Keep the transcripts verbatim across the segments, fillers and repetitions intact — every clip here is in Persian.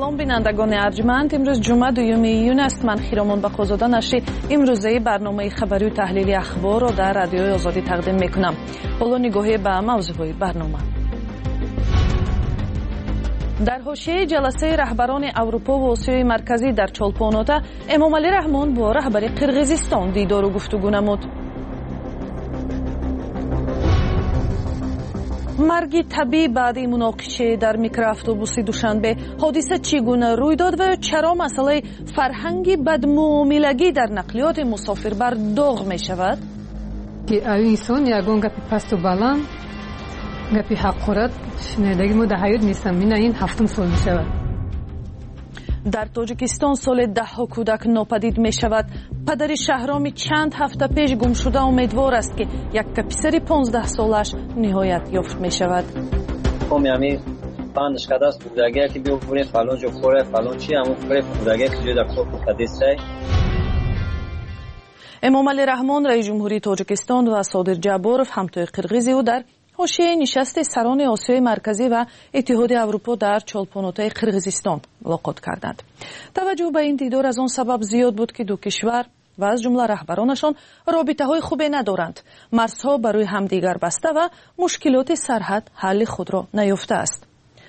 سلام بینندگان ارجمند. امروز جمعه دوم ایون است. من خیرامان بقازاده نشری امروزه برنامه خبری و تحلیلی اخبار را در رادیوی آزادی تقدیم میکنم. حالا نگاهی به موضوعات برنامه. در حاشیه جلسه رهبران اروپا و آسیای مرکزی در چولپاناتا، امامعلی رحمان با رهبر قرقیزستان دیدار و گفتگو نمود. مرگ طبیعی بعد مناقشه در میکرواتوبوس دوشنبه، حادثه چگونه روی داد و چرا مسئله فرهنگ بدمعاملگی در نقلیات مسافر بر داغ می شود؟ که انسان یگان گپی پست و بلند، گپی حقارت شنیدگی ما در حیات نیستم. من این هفتم سال می شود. در تاجیکستان سال ده ها کودک ناپدید می شود. پدر شهرامی چند هفته پیش گم شده امیدوار است که یک پسر پانزده سالش نهایت یافت می شود. همیشه پندش کده است کودکی که بیاورید فلان جو خوره فلان چی همون خوره کودکی که جدا کودکیسته. امامعلی رحمان رئیس جمهوری تاجیکستان و صادر جباروف همتای قرقیزی او در حاشیه نشست سران آسیای مرکزی و اتحاد اروپا در چولپاناتا قرقیزستان ملاقات کردند. توجه به این دیدار از آن سبب زیاد بود که دو کشور و از جمله رهبرانشان رابطه های خوبی ندارند. مرزها برای همدیگر بسته و مشکلات سرحد حل خود را نیافته است.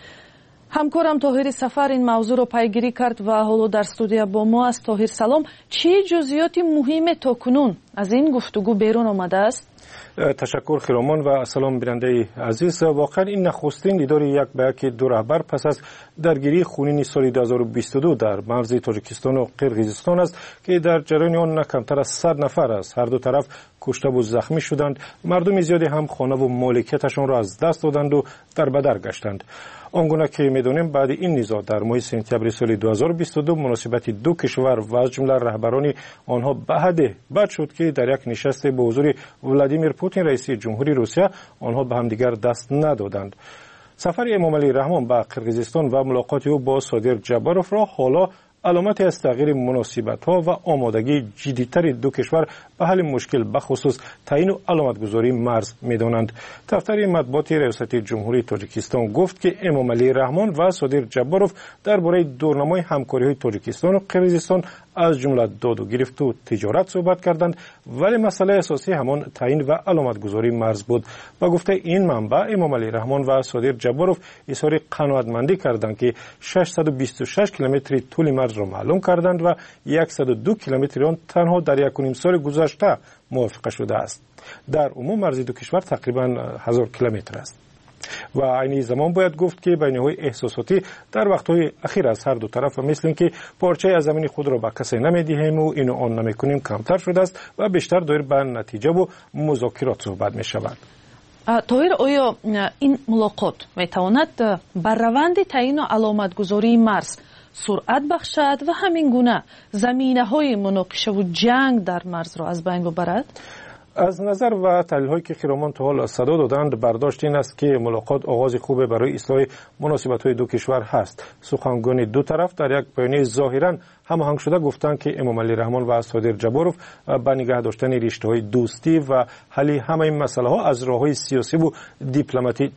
همکارم طاهر سفر این موضوع را پیگیری کرد و حالا در استودیو با ما است. طاهر سلام، چه جزئیات مهم تاکنون از این گفتگو بیرون آمده است؟ تشکر خیرامان و سلام بیننده عزیز. واقعا این نخستین دیدار یک به یک دو رهبر پس از درگیری خونین سال دو هزار و بیست و دو در مرز تاجیکستان و قرقیزستان است که در جریان آن نه کمتر از صد نفر از هر دو طرف کشته و زخمی شدند. مردم زیادی هم خانه و مالکیتشان را از دست دادند و در بدر گشتند. آنگونه که می‌دانیم بعد این نزاع در ماه سپتامبر سال دو هزار و بیست و دو مناسبت دو کشور و از جمله رهبران آنها بعد بعد شد که در یک نشست با حضور ولادیمیر پوتین رئیس جمهوری روسیه آنها به همدیگر دست ندادند. سفر امامعلی رحمان به قرقیزستان و ملاقات او با صادر جباروف را حالا علامتی از تغییر مناسبت‌ها و آمادگی جدی‌تر دو کشور به حل مشکل بخصوص تعیین و علامتگذاری مرز می‌دانند. دفتر مطبوعات ریاست جمهوری تاجیکستان گفت که امامعلی رحمان و صادر جباروف درباره دورنمای همکاری‌های تاجیکستان و قرقیزستان از جمله داد و گرفت و تجارت صحبت کردند، ولی مسئله اساسی همان تعیین و علامتگذاری مرز بود. و گفته این منبع امامعلی رحمان و صادر جباروف اظهار قناعتمندی کردند که ششصد و بیست و شش کیلومتر طول مرز را معلوم کردند و صد و دو کیلومتر آن تنها در یک و نیم سال گذشته موافقه شده است. در عموم مرز دو کشور تقریبا هزار کیلومتر است. و این زمان باید گفت که بین‌های احساساتی در وقت‌های اخیر از هر دو طرف مثل اینکه پارچه از زمین خود را به کسی نمی‌دهیم و اینو آن نمی‌کنیم کمتر شده است و بیشتر دایر به نتیجه و مذاکرات صحبت می‌شود. طاهر، آیا این ملاقات می‌تواند بر روند تعیین و علامتگذاری مرز سرعت بخشد و همین گونه زمینه‌های مناقشه و جنگ در مرز را از بین ببرد؟ از نظر و تحلیل‌هایی که خیرامان تا حال صدا دادند برداشت این است که ملاقات آغاز خوبه برای اصلاح مناسبت‌های دو کشور هست. سخنگوی دو طرف در یک بیانیه ظاهراً هماهنگ شده گفتند که امامعلی رحمان و صادر جباروف به نگه داشتن رشته‌های دوستی و حل همه این مسائل‌ها از راه‌های سیاسی و دیپلماتی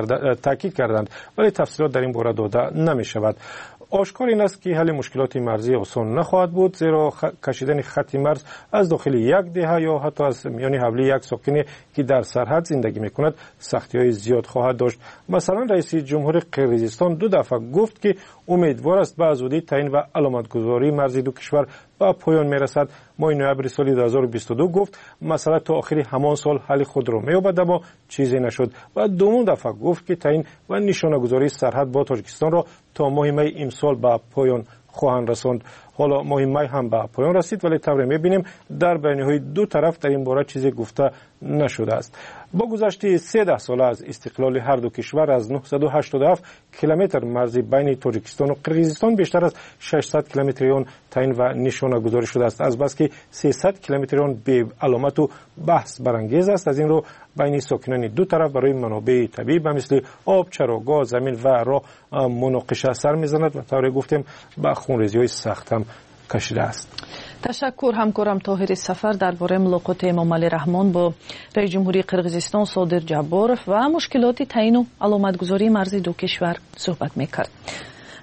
تاکید کردند، ولی تفصیلات در این باره داده نمی‌شود. آشکار این است که حل مشکلات مرزی آسان نخواهد بود، زیرا خ... کشیدن خط مرز از داخل یک دهه یا حتی از میان حولی یک ساکن که در سرحد زندگی میکند سختی‌های زیاد خواهد داشت. مثلا رئیس جمهور قرقیزستان دو دفعه گفت که امیدوار است به زودی تعیین و علامتگذاری مرز دو کشور به پایان میرسد. ماه نوامبر سال دو هزار و بیست و دو گفت مسئله تا آخر همان سال حل خود را می‌یابد، اما چیزی نشد. و دوم دفعه گفت که تعیین و نشانه‌گذاری سرحد با تاجیکستان را تا ماه می امسال به پایان خواهند رساند. حالا ماه می هم به پایان رسید، ولی طوری می‌بینیم در بیانیه‌های دو طرف در این باره چیزی گفته نشده است. با گذشت سیزده ساله از استقلال هر دو کشور از نهصد و هشتاد و هفت کیلومتر مرز بین تاجیکستان و قرقیزستان بیشتر از ششصد کیلومتر آن تعیین و نشانه گذاری شده است، از بس که سیصد کیلومتر آن به علامت و بحث برانگیز است. از این رو بین ساکنان دو طرف برای منابع طبیعی به مثل آب، چراگاه، زمین و راه مناقشه سر میزند و طوری گفتیم به خونریزی‌های سخت هم کشیده است. تشکر همکارم طاهر سفر درباره ملاقات امامعلی رحمان با رئیس جمهوری قرقیزستان صادر جباروف و مشکلات تعیین و علامتگذاری مرز دو کشور صحبت میکرد.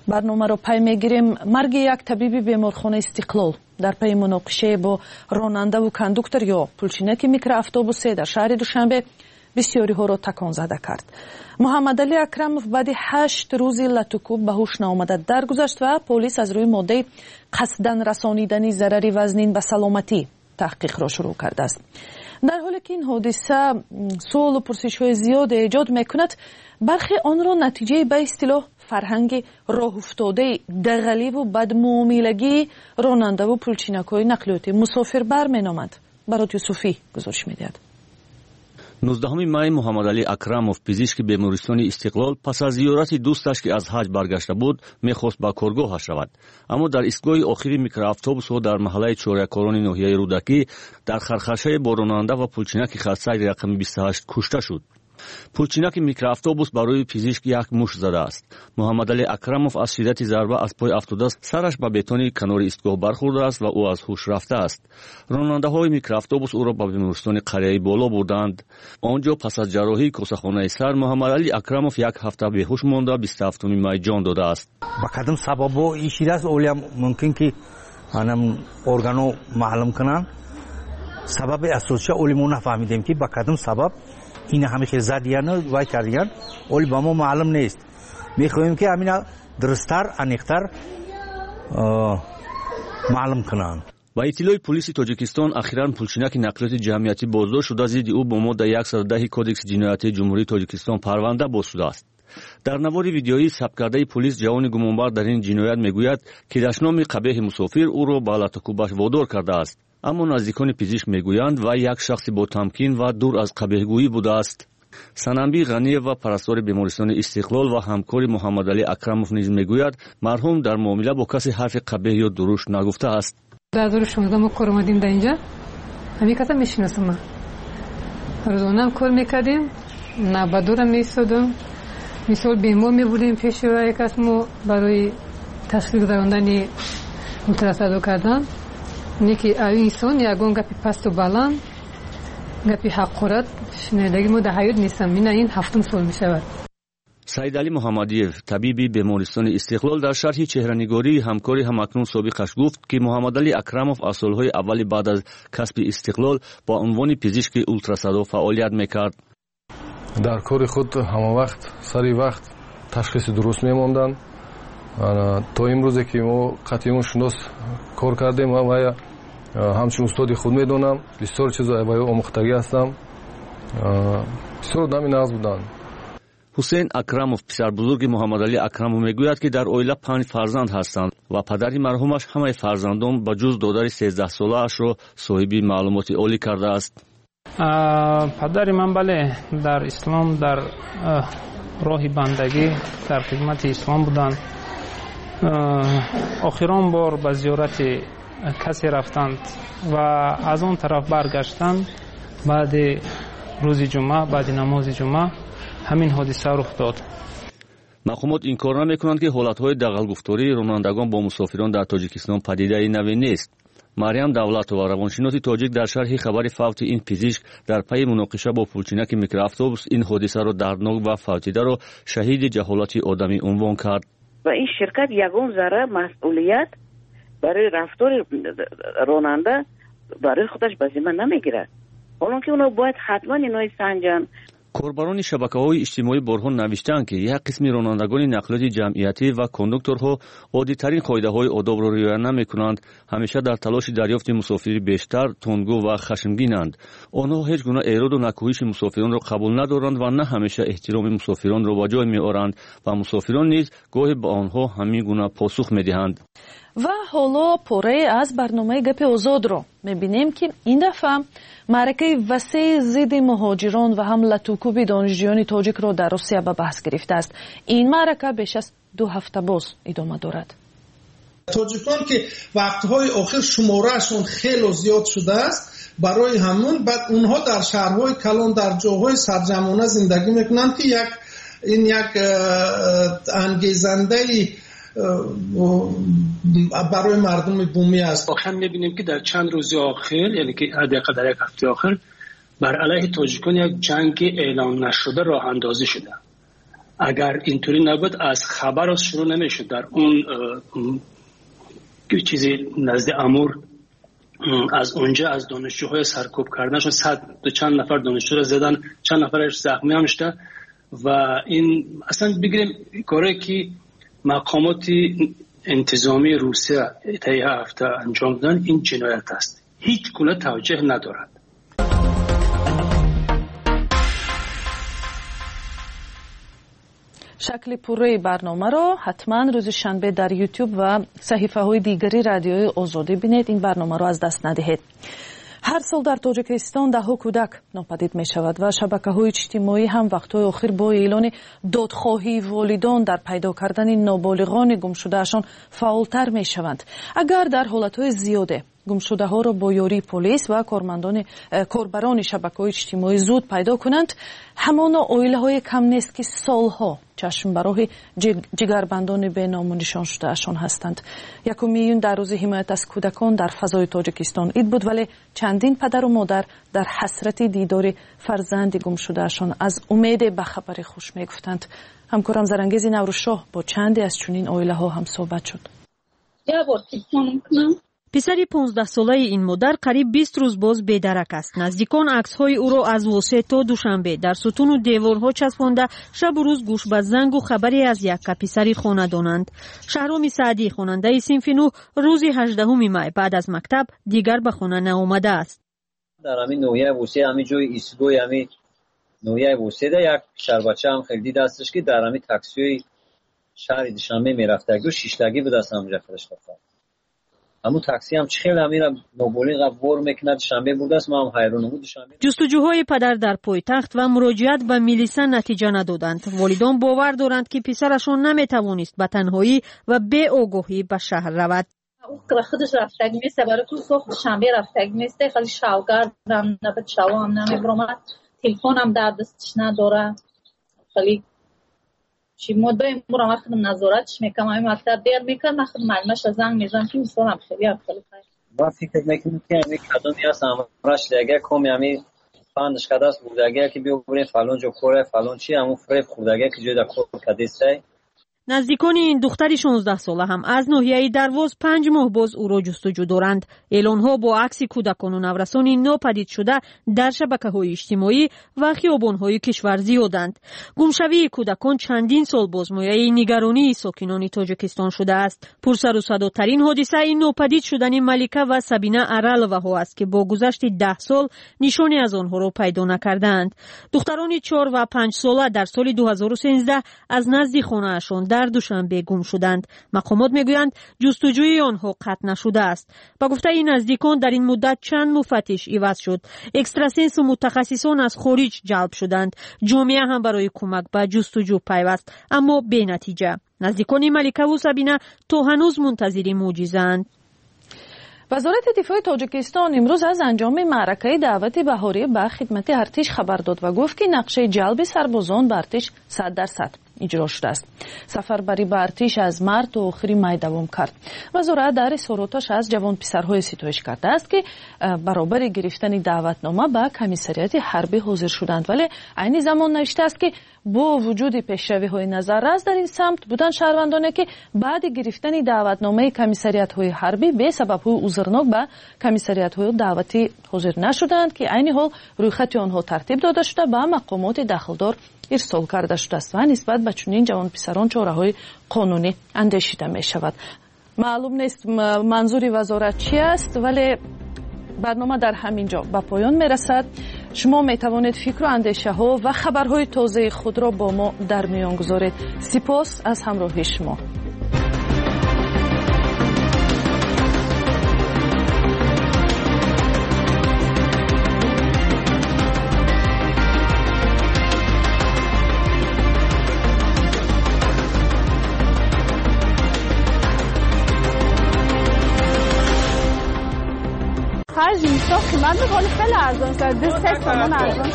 برنامه را پی میگیریم. مرگ یک طبیب بیمارخانه استقلال در پی مناقشه با راننده و کاندوکتور یا پلچینک میکرواتوبوس در شهر دوشنبه بسیاری ها را تکان زده کرد. محمد علی اکرموف بعد هشت روزی لطوکوب به هوش نآمده درگذشت و پلیس از روی ماده قصداً رسانیدن ضرر وزنین به سلامتی تحقیق را شروع کرده است. در حالی که این حادثه سوال و پرسش های زیاد ایجاد میکند، برخی آن را نتیجه به اصطلاح فرهنگ راه افتاده دغلی و بدمعاملگی راننده و پلچینک‌های نقلیاتی مسافربر مینامند. برات یوسفی گزارش می‌دهد. نوزدهم می محمد علی اکرموف پزشک بیمارستان استقلال پس از زیارت دوستش که از حج برگشته بود میخواست به کارگاهش رود، اما در ایستگاه آخری میکرواتوبوس در محله چهارکاران ناحیه رودکی در خرخشه با راننده و پلچینک خاصه رقم بیست و هشت کشته شد. پلچینک میکرواتوبوس برای پزشک یک مشت زده است. محمد علی اکرموف از شدت ضربه از پای افتاده، سرش به بتون کنار ایستگاه برخورده است و او از هوش رفته است. راننده های میکرواتوبوس او را به بیمارستان قریه بالا بردند. آنجا پس از جراحی کوسه‌خانه سر محمد علی اکرموف یک هفته بیهوش مانده بیست و هفتم می جان داده است. با کدام سبب این شده است اولیم ممکن که انم ارگانو معلوم کنن. سبب اساسش اولیمون نفهمیدیم که با کدام سبب این همیشه زدیان و کردیان اولی با ما معلوم نیست. میخواهیم که همینا درستر انیختر معلوم کنن. با اطلاع پلیس تاجیکستان اخیراً پلچینک نقلیات جمعیتی بازداشت شده، ضد او با ماده صد و ده کدکس جنایتی جمهوری تاجیکستان پرونده باز شده است. در نوار ویدیویی ثبت کرده پلیس جوان گمانبر در این جنایت میگوید که دشنام قبیح مسافر او را به لطوکوبش وادار کرده است، اما نزدیکان پزشک میگویند و یک شخص با تمکین و دور از قبیحگویی بوده است. سننبی غنیه و پرستار بیمارستان استقلال و همکار محمد علی اکرموف نیز میگوید مرحوم در معامله با کسی حرف قبیح یا درشت نگفته است. در هزار و شانزده ما کار اومدیم در اینجا، همین کسا میشناسم من. روزانه هم کار میکردیم، نبدورم میستادم، مثال بیمار میبودیم پیش و یک کس ما برای تشخیص دراندن مترصد کردن. نیکی اوی انسان یکون گپی پست و بلند گپی حقارت شنیدگی ما در حیات نیستم. این این هفتم سال می شود. سید علی محمدیف طبیبی بیمارستان استقلال در شرح چهره‌نگاری همکاری همکنون سابقش گفت که محمد علی اکرموف از سالهای اولی بعد از کسب استقلال با عنوان پزشک اولتراسادا فعالیت میکرد. در کار خود همه وقت سری وقت تشخیص درست میموندن. تا امروزه که ما قطعی شناس کار کردیم و همچنین استادی خود میدونم بسیار چیزا با آموختگی هستم. بسیار آدمی نغز بودن. حسین اکرموف پسر بزرگ محمد علی اکرموف میگوید که در عائله پنج فرزند هستند و پدری مرحومش همه فرزندان با جز دادر سیزده ساله اش را صاحب معلومات عالی کرده است. پدر من بله در اسلام در راه بندگی در خدمت اسلام بودند. آخران بار به زیارت کسی رفتند و از اون طرف برگشتند. بعد روز جمعه، بعد نماز جمعه همین حادثه رخ داد. مقامات این کار نمی‌کنند که حالت‌های دغل‌گفتاری رانندگان با مسافران در تاجیکستان پدیده نوی نیست. مریم دولتова روانشناس تاجیک در شرح خبر فوت این پزشک در پی مناقشه با پلچینک میکرواتوبوس این حادثه را دردناک و فوتیده را شهید جهالت آدمی عنوان کرد. و این شرکت یگان ذره مسئولیت برای رفتار راننده برای خودش به ذمه نمیگیره، حالا که اونا باید حتما اینو سنجن. کاربران شبکه‌های اجتماعی برهان نوشتند که یک قسم رانندگان نقلیات جمعیتی و کانداکتورها عادی‌ترین قاعده‌های آداب را رعایت نمی‌کنند، همیشه در تلاش دریافت مسافری بیشتر تندگو و خشمگینند. آنها هیچ گونه ایراد و نکوهش مسافران را قبول ندارند و نه همیشه احترام مسافران را به جای می‌آورند و مسافران نیز گاهی به آنها همین گونه پاسخ می‌دهند. و حالا پاره از برنامه گپ آزاد رو میبینیم که این دفعه معرکه وسیع ضد مهاجران و هم لطوکوب دانشجویان تاجیک را در روسیه به بحث گرفته است. این معرکه بیش از دو هفته باز ادامه دارد. تاجیکان که وقتهای آخر شمارهشون خیلی زیاد شده است، برای همون بعد اونها در شهرهای کلان در جاهای سرجمانه زندگی میکنند که یک این یک انگیزنده برای مردم بومی است. آخر میبینیم که در چند روز آخر، یعنی که حداقل در یک هفته آخر، بر علیه تاجیکان یک جنگ اعلام نشده راه اندازی شده اگر اینطوری نبود از خبر شروع نمیشد. در اون چیزی نزد امور از اونجا از دانشجوهای سرکوب کردنشون صد چند نفر دانشجو رو زدن، چند نفرش زخمی هم شده و این اصلا بگیریم کاری که مقامات انتظامی روسیه طی هفته انجام دادن این جنایت است، هیچ گونه توجه ندارد. شکل پوره برنامه را حتما روز شنبه در یوتیوب و صحیفه های دیگری رادیوی آزادی بینید. این برنامه را از دست ندهید. هر سال در تاجیکستان ده ها کودک ناپدید می شود و شبکه های اجتماعی هم وقتهای آخر با اعلان دادخواهی والدان در پیدا کردن نابالغان گم شدهشان فعالتر می شوند. اگر در حالتهای زیاده گم شده ها را با یاری پلیس و کارمندان کاربران شبکه های اجتماعی زود پیدا کنند، همانا عائله های کم نیست که سالها چشم برای جگربندان به نام و نشان شده اشان هستند. یکم میلیون در روز حمایت از کودکان در فضای تاجیکستان عید بود، ولی چندین پدر و مادر در حسرت دیدار فرزند گم شده اشان از امید به خبر خوش میگفتند. همکارم زرنگیز نوروشاه با چندی از چنین عائله ها هم صحبت شد. پسری پانزده ساله این مادر قریب بیست روز باز بی‌درک است. نزدیکان عکس‌های او را از واسه تا دوشنبه در ستون و دیوارها چسبانده شب و روز گوش به زنگ و خبری از یک پسری خانه‌دانند. شهرام سعدی خواننده صنف نه روز هجدهم می بعد از مکتب دیگر به خانه نآمده است. در همین نوحیه وسه همین جای ایستگاه همین نوحیه وسه ده یک شهر بچه هم خیلی دستش که در همین تاکسی شهر دوشنبه میرفته و شیشتگی بود از همونجا فرستاد. همون تاکسی هم خیلی همین نابالغ وار میکنه. شنبه بود است ما هم حیران بود. جستجوهای پدر در پایتخت و مراجعت به میلیسا نتیجه ندادند. والدان باور دارند که پسرشان نمیتوانست به تنهایی و بی آگاهی به شهر رود. او خودش رفتگی میسته برای که صبح شنبه رفتگی میسته، خیلی شاوگرد هم نبود، شاو هم نمیبرمد، تلفن هم در دستش نداره، خیلی چی مدام مرا خودم نظارتش میکنم. این مکتب دیر میکنم، خودم معلمش زنگ میزنم که میسوام خیلی خیلی خیلی با فکر میکنم که این کدومی هست امرش دیگه کمی همین فندش کده است بودگه که بیو برین فلان جو کوره فلان چی همون فریب خوردگه که جای در کور کدیسته. نزدیکان این دختری شانزده ساله هم از ناحیه درواز پنج ماه باز او را جستجو دارند. اعلانها با عکس کودکان و نورسان ناپدید شده در شبکه‌های اجتماعی و خیابان‌های کشور زیادند. گمشوی کودکان چندین سال باز مایه نگرانی ساکنان تاجیکستان شده است. پرسر و صداترین حادثه این ناپدید شدن ملیکه و سبینه ارالوها است که با گذشت ده سال نشانی از آنها را پیدا نکردند. دختران چهار و پنج ساله در سال دو هزار و سیزده از نزد خانه‌شان در دوشنبه گم شدند. مقامات میگویند جستجوی آنها قطع نشده است. با گفته این نزدیکان در این مدت چند مفتش عوض شد. اکستراسنس و متخصصان از خارج جلب شدند. جامعه هم برای کمک به جستجو پیوست، اما بی نتیجه. نزدیکان ملیکه و سبینه تا هنوز منتظر معجزه‌اند. وزارت دفاع تاجیکستان امروز از انجام معرکه دعوت بهاری به خدمت ارتش خبر داد و گفت که نقشه جلب سربازان به ارتش صد درصد اجرا شده است. سفربری به ارتش از مارت تا آخر مای دوام کرد. وزارت در اظهاراتش از جوان پسرهای ستایش کرده است که برابر گرفتن دعوتنامه به کمیسریات حربی حاضر شدند، ولی عین زمان نوشته است که با وجود پیشروی‌های نظررس در این سمت بودن شهروندانی که بعد گرفتن دعوتنامه کمیسریات‌های حربی به سبب‌های عذرناک به کمیسریات‌های دعوتی حاضر نشدند که عین حال رویخط آنها ترتیب داده شده به مقامات دخلدار ارسال کرده شده است و نسبت به چنین جوان پسران چاره‌های قانونی اندیشیده می شود. معلوم نیست منظور وزارت چی است، ولی برنامه در همین جا به پایان می رسد. شما می توانید فکر و اندیشه ها و خبرهای تازه خود را با ما در میان گذارید. سپاس از همراهی شما. هر جنسا قیمت به خیلی ارزان کرده، سه تومان ارزان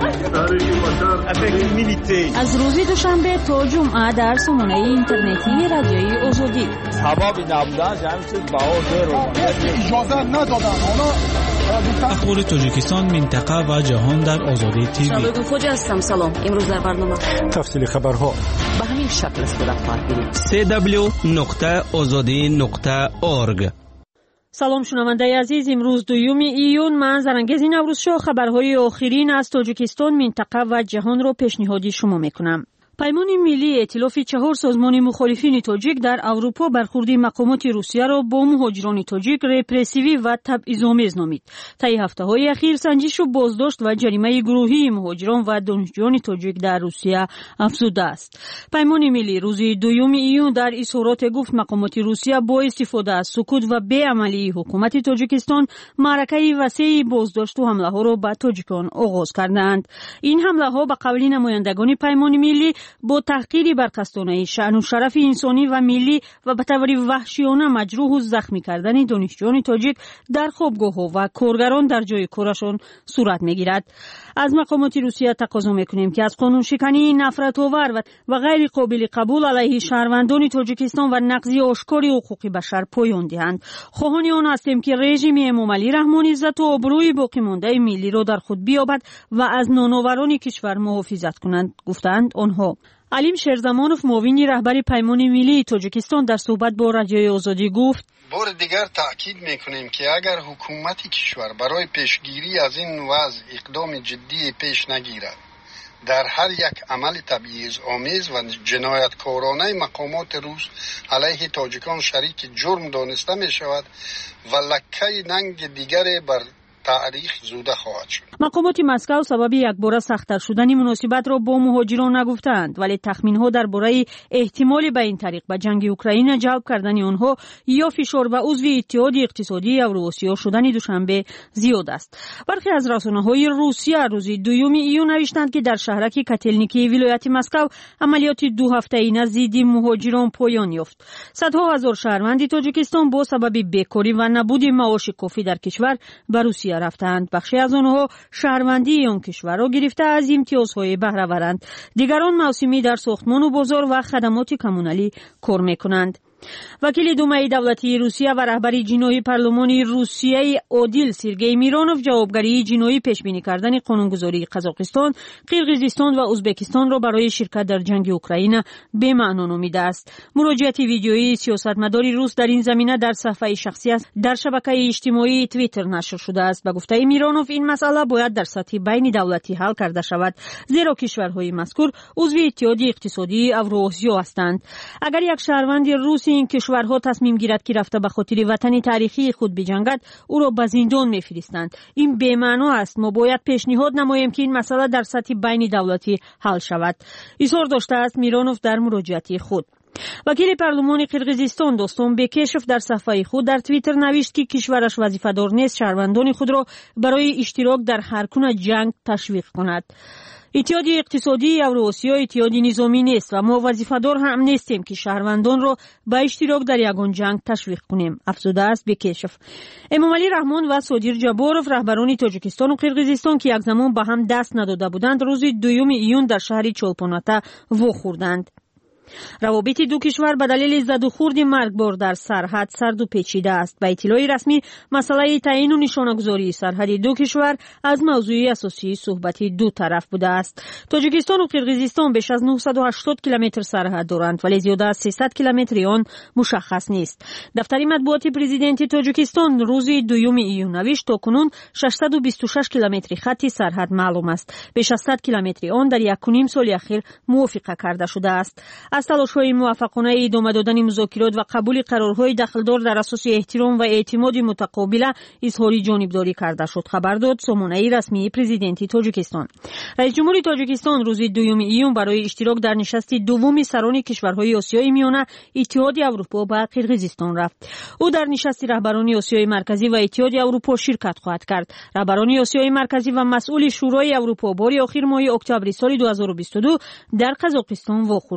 از روز دوشنبه تا جمعه در سامانه اینترنتی رادیوی آزادی. سبب نبودن جمعی چیز بها دارو اجازه ندادن. اخبار تاجیکستان، منطقه و جهان در آزادی تیوی. شادو خوجا هستم. سلام. امروز در برنامه تفصیل خبرها به همین شکل است در خواهید سی دبلیو نقطه آزادی نقطه اورگ. سلام شنونده عزیز، امروز دوم ایون من زرنگز نوروز شو خبرهای آخرین از تاجیکستان، منطقه و جهان رو پیشنهاد شما میکنم. پیمان ملی ائتلاف چهار سازمان مخالفین تاجیک در اروپا برخوردی مقامات روسیه را با مهاجران تاجیک رپرسیوی و تبعیض‌آمیز نامید. طی هفته‌های اخیر سنجش و بازداشت و جریمه گروهی مهاجران و دانشجویان تاجیک در روسیه افزوده است. پیمان ملی روز دوم ایون در اظهارات گفت مقامات روسیه با استفاده از سکوت و بی‌عملی حکومت تاجیکستان معرکه وسیع بازداشت و حمله‌ها را به تاجیکان آغاز کردند. این حمله‌ها به قول نمایندگان پیمان ملی با تحقیر برخاستانه شأن و شرف انسانی و ملی و به طور وحشیانه مجروح و زخمی کردن دانشجویان تاجیک در خوابگاه‌ها و کارگران در جای کارشان صورت می‌گیرد. از مقامات روسیه تقاضا می‌کنیم که از قانون شکنی نفرت‌آور و غیر قابل قبول علیه شهروندان تاجیکستان و نقضی آشکار حقوق بشر پایان دهند. خواهان آن هستیم که رژیم امامعلی رحمانی عزت و آبروی باقی مانده ملی را در خود بیابد و از نانآوران کشور محافظت کنند، گفتند آنها. علیم شیرزمانوف معاون رهبر پیمان ملی تاجیکستان در صحبت با رادیوی آزادی گفت: بار دیگر تأکید میکنیم که اگر حکومت کشور برای پیشگیری از این وضع اقدام جدی پیش نگیرد، در هر یک عمل تبعیض آمیز و جنایتکارانه مقامات روس علیه تاجیکان شریک جرم دانسته می شود و لکه ننگ دیگر بر تاریخ زوده خواهد شد. مقامات مسکو سبب یکباره سخت‌تر شدن مناسبت را با مهاجران نگفتند، ولی تخمین‌ها درباره احتمال به این طریق به جنگ اوکراین جلب کردن آنها یا فشار و عضو اتحاد اقتصادی اوراسیا شدن دوشنبه زیاد است. برخی از رسانه‌های روسیه روز دوم ایون نوشتند که در شهرک کاتلنیکی ولایت مسکو عملیات دو هفته‌ای ضد مهاجران پایان یافت. صدها هزار شهروند تاجیکستان با سبب بیکاری و نبود معاش کافی در کشور به روسیه رفتند. بخشی از آنها شهروندی آن کشور را گرفته از امتیازهای بهره برند. دیگران موسمی در ساختمان و بازار و خدمات کمونالی کار میکنند. وکیل دومای دولتی روسیه و رهبر جنایی پارلمان روسیه عادل سرگئی میرانوف جوابگری جنایی پیش بینی کردن قانونگذاری قزاقستان، قرقیزستان و ازبکستان را برای شرکت در جنگ اوکراین به معنا نامیده است. مراجعه ویدیویی سیاستمدار روس در این زمینه در صفحه شخصی در شبکه اجتماعی توییتر نشر شده است. به گفته میرانوف این مسئله باید در سطح بین دولتی حل کرده شود، زیرا کشورهای مذکور عضو اتحاد اقتصادی اوراسیا هستند. اگر یک شهروند روسی این کشورها تصمیم گیرد که رفته به خاطر وطن تاریخی خود بجنگد، او را به زندان میفرستند. این بی‌معنا است. ما باید پیشنهاد نماییم که این مسئله در سطح بین دولتی حل شود، اظهار داشته است میرانوف در مراجعه خود. وکیل پارلمان قرقیزستان دوستون بکشف در صفحه خود در توییتر نوشت که کشورش وظیفه‌دار نیست شهروندان خود را برای اشتراک در هر گونه جنگ تشویق کند. اتحاد اقتصادی اوراسیا اتحاد نظامی نیست و ما وظیفه‌دار هم نیستیم که شهروندان را به اشتراک در یگان جنگ تشویق کنیم، افزوده است بکشف. امامعلی رحمان و صادر جابورف رهبران تاجیکستان و قرقیزستان که یک زمان به هم دست نداده بودند روز دوم ایون در شهر چولپاناتا واخوردند. روابط دو کشور به دلیل زد و خورد مرگبار در سرحد سرد و پیچیده است. به اطلاع رسمی مسئله تعیین و نشانه‌گذاری سرحد دو کشور از موضوع اساسی صحبت دو طرف بوده است. تاجیکستان و قرقیزستان بیش از نهصد و هشتاد کیلومتر سرحد دارند، ولی زیاده از سیصد کیلومتر آن مشخص نیست. دفتر مطبوعاتی پرزیدنت تاجیکستان روز دوم ایون نوشت تاکنون ششصد و بیست و شش کیلومتر خط سرحد معلوم است. بیش از صد کیلومتر آن در یک و نیم سال اخیر موافقه کرده شده است. از تلاش‌های موفقانه ادامه دادن مذاکرات و قبول قرارهای دخلدار در اساس احترام و اعتماد متقابل اظهار جانبداری کرده شد، خبر داد سامانه رسمی پرزیدنت تاجیکستان. رئیس جمهور تاجیکستان روز دوم ایون برای اشتراک در نشست دوم سران کشورهای آسیای میانه اتحاد اروپا به قرقیزستان رفت. او در نشست رهبران آسیای مرکزی و اتحاد اروپا شرکت خواهد کرد. رهبران آسیای مرکزی و مسئول شورای اروپا بار آخر ماه اکتبر سال دو هزار و بیست و دو در قزاقستان واخورده بودند.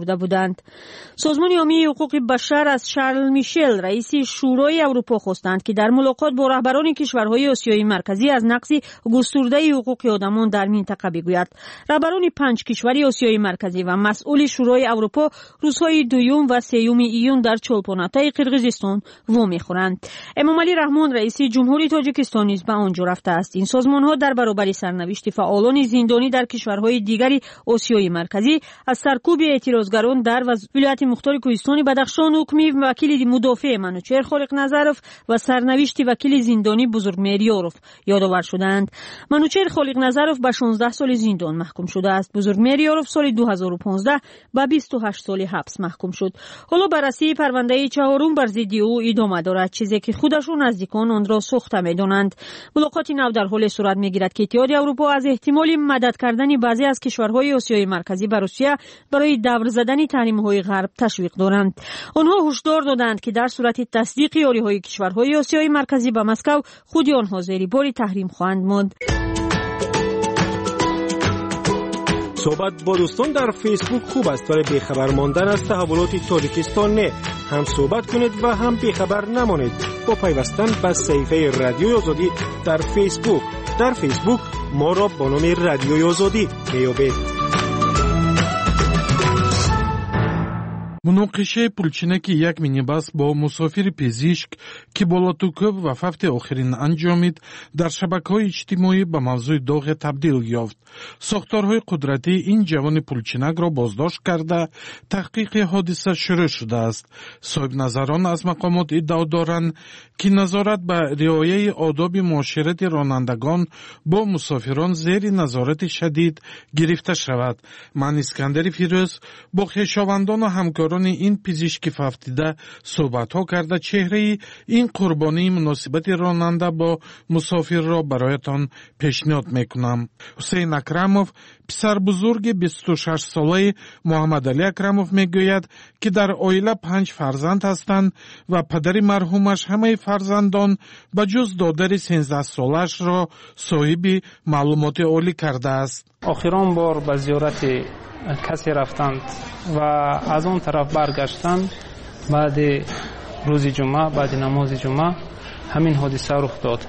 دارند. سازمان عامی حقوق بشر از شارل میشل رئیس شورای اروپا خواستند که در ملاقات با رهبران کشورهای آسیای مرکزی از نقض گسترده حقوق آدمان در منطقه بگوید. رهبران پنج کشور آسیای مرکزی و مسئول شورای اروپا روزهای دوم و سوم ایون در چولپاناته قرقیزستان وام خورند. امامعلی رحمان رئیس جمهوری تاجیکستان نیز به آنجا رفته است. این سازمان ها در برابر سرنوشت فعالان زندانی در کشورهای دیگری آسیای مرکزی از سرکوب اعتراضگران در ولایت مختار کوهستان بدخشان حکمی وکیل مدافع منوچهر خالق نظروف و سرنوشت وکیل زندانی بزرگمیریاروف یادآور شدند. منوچهر خالق نظروف به شانزده سال زندان محکوم شده است. بزرگمیریاروف سال دو هزار و پانزده به بیست و هشت سال حبس محکوم شد. حالا بررسی پرونده چهارم بر ضد او ادامه دارد، چیزی که خودش و نزدیکان آن را ساخته می‌دانند. ملاقات نو در حال صورت می‌گیرد که اتحادیه اروپا از احتمال مدد کردن بعضی از کشورهای آسیای مرکزی به روسیه برای دور زدن تحریم‌های غرب تشویق دارند. آنها هشدار دادند که در صورت تصدیق یاری‌های کشورهای آسیای مرکزی به مسکو، خود آنها زیر بار تحریم خواهند ماند. صحبت با دوستان در فیسبوک خوب است، ولی بیخبر ماندن از تحولات تاجیکستان نه. هم صحبت کنید و هم بیخبر نمانید با پیوستن به صفحه رادیوی آزادی در فیسبوک. در فیسبوک ما را با نام رادیوی آزادی میابید. مناقشه پولچینکی یک مینیبас با مسافر پزشک که بالاتوکوب و ففت آخرین انجامید در شبکه‌های اجتماعی به موضوع داغ تبدیل یافت. ساختارهای قدرتی این جوان پولچینک را بازداشت کرده تحقیق حادثه شروع شده است. صاحب نظران از مقامات ادعا دارند که نظارت به رعایت آداب معاشرت رانندگان با مسافران زیر نظارت شدید گرفته شود. من اسکندر فیروز با خویشاوندان و همکاران این پزشک ففتیده صحبت ها کرده چهره این قربانی مناسبت راننده با مسافر را برایتان پیشنهاد میکنم. حسین اکرموف پسر بزرگ بیست و شش ساله محمد علی اکرموف میگوید که در عائله پنج فرزند هستند و پدر مرحومش همه فرزندان به جز دادر سیزده سالش را صاحب معلومات عالی کرده است. آخرین بار به زیارت کسی رفتند و از اون طرف برگشتند بعد روز جمعه، بعد نماز جمعه همین حادثه رخ داد.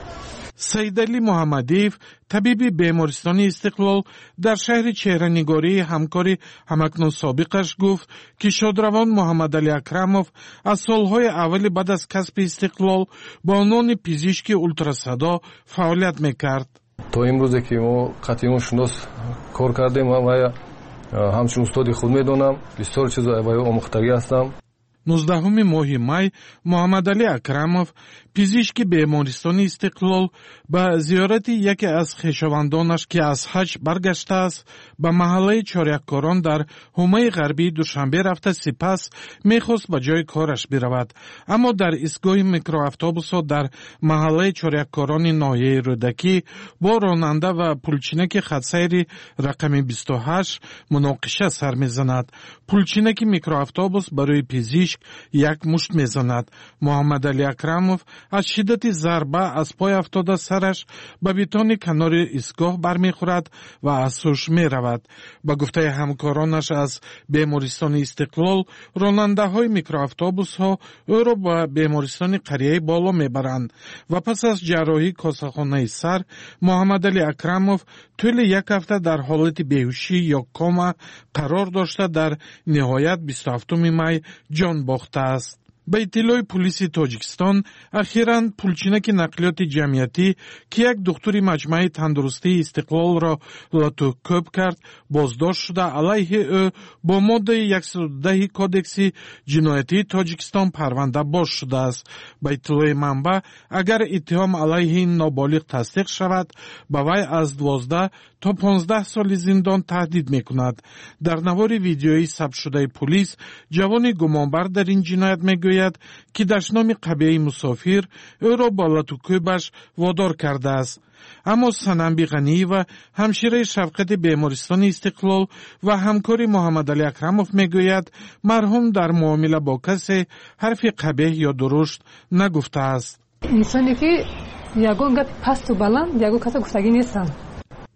سید علی محمدیف طبیب بیمارستان استقلال در شهر چهره‌نگاری همکاری همکنون سابقش گفت که شادروان محمد علی اکرموف از سالهای اول بعد از کسب استقلال با عنوان پزشک اولتراسادا فعالیت میکرد. تا امروزه که ما قطعی شناس کار کردیم و همچون استادی خود میدونم بسیار چیزا باید آموختگی هستم. نوزدهم ماه مای محمد علی اکرموف پزشک بیمارستان استقلال به زیارت یکی از خویشاوندانش که از حج برگشته است به محله چاریککاران در حومه غربی دوشنبه رفته، سپس میخواست به جای کارش برود، اما در ایستگاه میکرواتوبوس‌ها در محله چاریککاران ناحیه رودکی با راننده و پولچینک خطسیر رقم بیست و هشت مناقشه سر میزند. پولچینک میکرواتوبوس برای پزشک یک مشت میزند. محمد علی اکرموف از شدت ضربه از پای افتاده سرش به بیتان کنار ایستگاه برمیخورد و از سوش میرود. به گفته همکارانش از بیمارستان استقلال، راننده های میکرواتوبوس ها او را به بیمارستان قریه بالا میبرند و پس از جراحی کاسه‌خانه سر، محمد علی اکرموف طول یک هفته در حالت بیهوشی یا کوما قرار داشته در نهایت بیست و هفتم می جان باخته است. به اطلاع پلیس تاجیکستان، اخیراً پولچینک نقلیات جمعیتی که یک دکتر مجمع تندرستی استقلال را لاتوکوب کرد بازداشت شده علیه او با ماده صد و ده کودکس جنایتی تاجیکستان پرونده باز شده است. به اطلاع منبع، اگر اتهام علیه این نابالغ تصدیق شود، به وی از دوازده تا پانزده سال زندان تهدید میکند. در نوار ویدیویی ثبت شده پلیس، جوان گمانبر در این جنایت میگوید که دشنام قبیله مسافر او را با لاتوکوبش وادار کرده است. اما سننبی غنی و همشیره شفقت بیمارستان استقلال و همکاری محمد علی اکرموف میگوید مرحوم در معامله با کسی حرف قبیح یا درشت نگفته است. انسانی که یگان گپ پست و بلند یگو کسی گفتگی نیستن.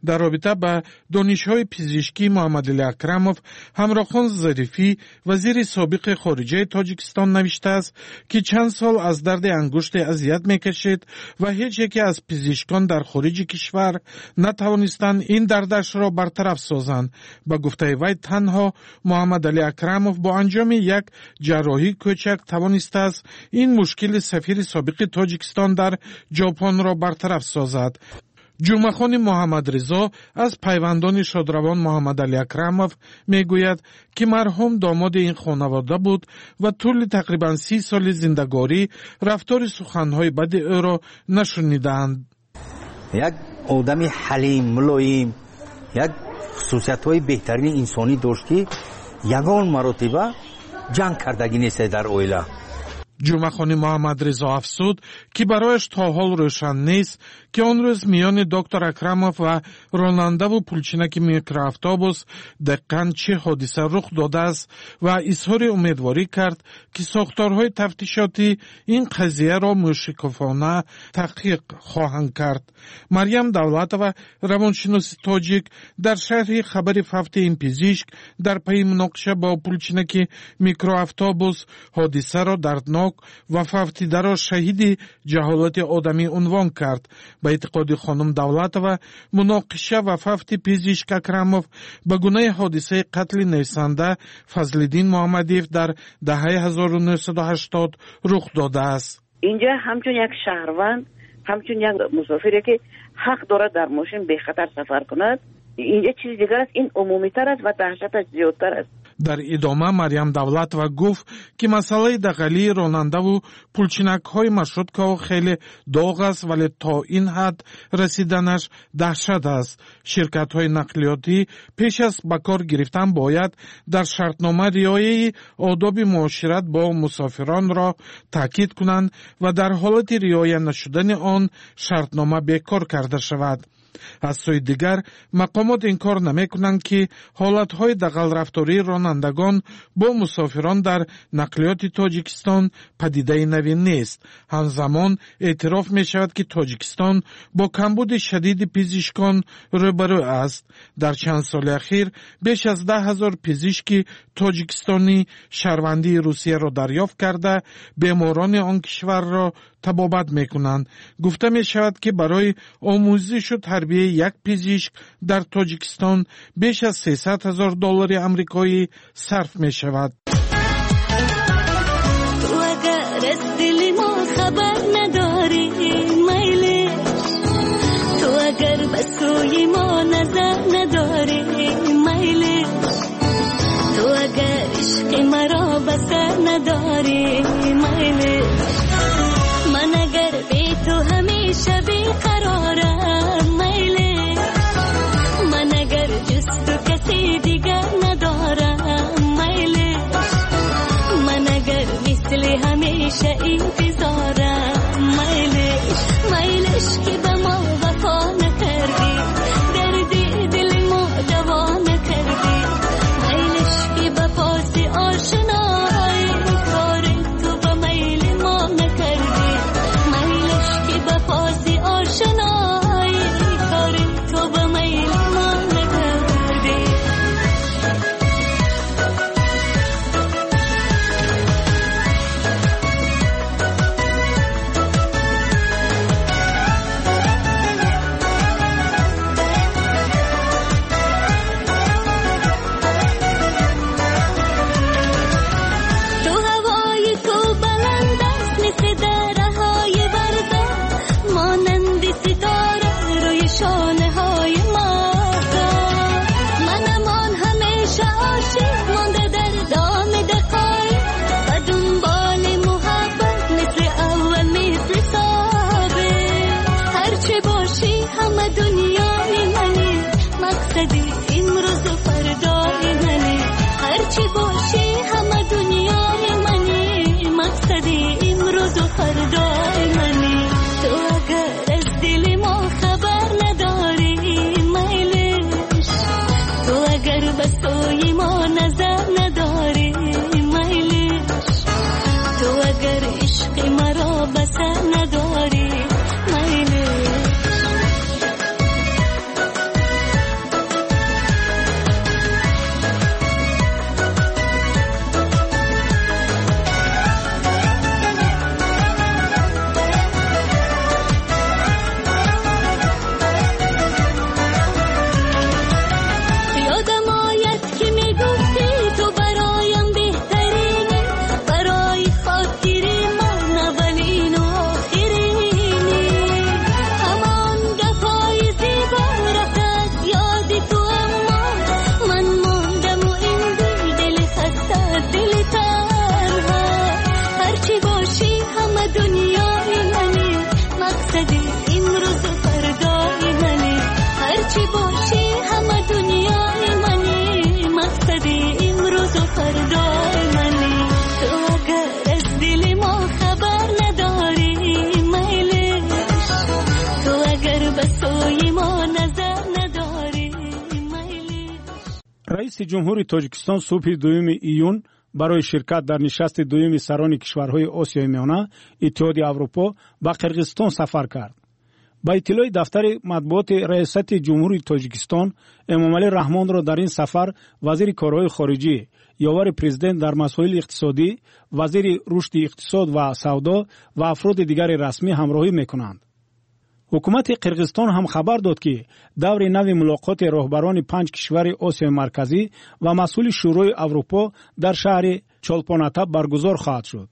در رابطه با دانش‌های پزشکی محمدعلی اکرمов همراخان ظریفی وزیر سابق خارجه تاجیکستان نوشته است که چند سال از درد انگشت اذیت میکشید و هیچ یکی از پزشکان در خارج کشور نتوانستند این دردش را برطرف سازند. با گفته وی تنها محمدعلی اکرمov با انجام یک جراحی کوچک توانسته است این مشکل سفیر سابق تاجیکستان در ژاپن را برطرف سازد. جمعخان محمد رضا از پیوندان شادروان محمدعلی اکرمov میگوید که مرحوم داماد این خانواده بود و طول تقریبا سی سال زندگاری رفتار سخنهای بد او را نشنیدند. یک آدم حلیم ملایم، یک خصوصیت‌های بهترین انسانی داشت که یگان مرتبه جنگ کردگی نیست در اویله. جمعخانی محمد رضا افزود که برایش تا حال روشن نیست که آن روز میان دکتر اکرمov و راننده و پولچینک میکرواتوبوس دقیقاً چه حادثه رخ داده است و اظهار امیدواری کرد که ساختارهای تفتیشاتی این قضیه را موشکافانه تحقیق خواهند کرد. مریم دولتова روانشناس تاجیک در شرح خبر فوت این پزشک در پی مناقشه با پولچینک میکرواتوبوس حادثه را دردناک و فوتیده را شهید جهالت آدمی عنوان کرد. به اعتقاد خانم دولتова مناقشه و فوت پزشک اکرمov به گونه حادثه قتل نویسنده فضلالدین محمدیف در دهه هزار و نهصد و هشتاد رخ داده است. اینجا همچون یک شهروند، همچون یک مسافری که حق دارد در ماشین به خطر سفر کند، اینجا چیز دیگر است. این عمومی تر است و دهشتش زیادتر است. در ادامه مریم دولتова گفت که مسئله دغلی راننده و پولچینک های маршрутка خیلی داغ است ولی تا این حد رسیدنش دهشت است. شرکت های نقلیاتی پیش از به کار گرفتن باید در شرطنامه رعایت آداب معاشرت با مسافران را تاکید کنند و در حالت رعایت نشدن آن شرطنامه بیکار کرده شود. از سوی دیگر مقامات انکار نمی کنند که حالتهای دغل رفتاری رانندگان با مسافران در نقلیات تاجیکستان پدیده نوین نیست. همزمان اعتراف می شود که تاجیکستان با کمبود شدید پزشکان روبرو است. در چند سال اخیر بیش از ده هزار پزشک تاجیکستانی شهروندی روسیه را دریافت کرده بیماران آن کشور را تبابت می کنند. گفته می شود که برای آموزش و تربیه یک پزشک در تاجیکستان بیش از سیصد هزار دلار آمریکایی صرف می شود. تو اگر از دل ما خبر نداری میلی، تو اگر بس روی ما نظر نداری میلی، تو اگر عشق مرا بسر نداری میلی، من اگر بی تو همیشه بی قرارم میلی، من اگر جز تو کسی دیگر ندارم میلی، من اگر مثل همیشه انتظارم میلی، میلش که به ما وفا نکردی، دردی دل ما دوا نکردی، میلش که به پاس آشنایی کار تو به میل ما نکردی، میلش که به پاس آشنایی کار تو به میل ما نکردی. تو هوای تو بلند است مثل درهای برده، مانند ستاره روی شانه های ماهتاب، منم آن همیشه عاشق مانده در دام دقایق و دنبال محبت مثل اول مثل سابق، هرچه باشی همه دنیای منی، مقصدی امروز و فردای منی، هرچی باشی همه دنیای منی، مقصدی امروز و فردای منی، تو اگر از دل ما خبر نداری میلش، تو اگر بس توی ما نظر نداری میلش، تو اگر عشق مرا بسر نداری میلش. امروز و فردای منی هرچی باشی همه دنیای منی مقصد امروز و فردای منی تو اگر از دل ما خبر نداری میلش تو اگر به سوی ما نظر نداری میلش. رئیس جمهوری تاجیکستان صبح دوم ایون برای شرکت در نشست دوم سران کشورهای آسیای میانه اتحادیه اروپا به قرقیزستان سفر کرد. با اطلاع دفتر مطبوعات ریاست جمهوری تاجیکستان، امامعلی رحمان را در این سفر وزیر کارهای خارجی، یاور پرزیدنت در مسائل اقتصادی، وزیر رشد اقتصاد و سودا و افراد دیگر رسمی همراهی میکنند. حکومت قرقیزستان هم خبر داد که دور نو ملاقات راهبران پنج کشور آسیای مرکزی و مسئول شورای اروپا در شهر چولپاناتا برگزار خواهد شد.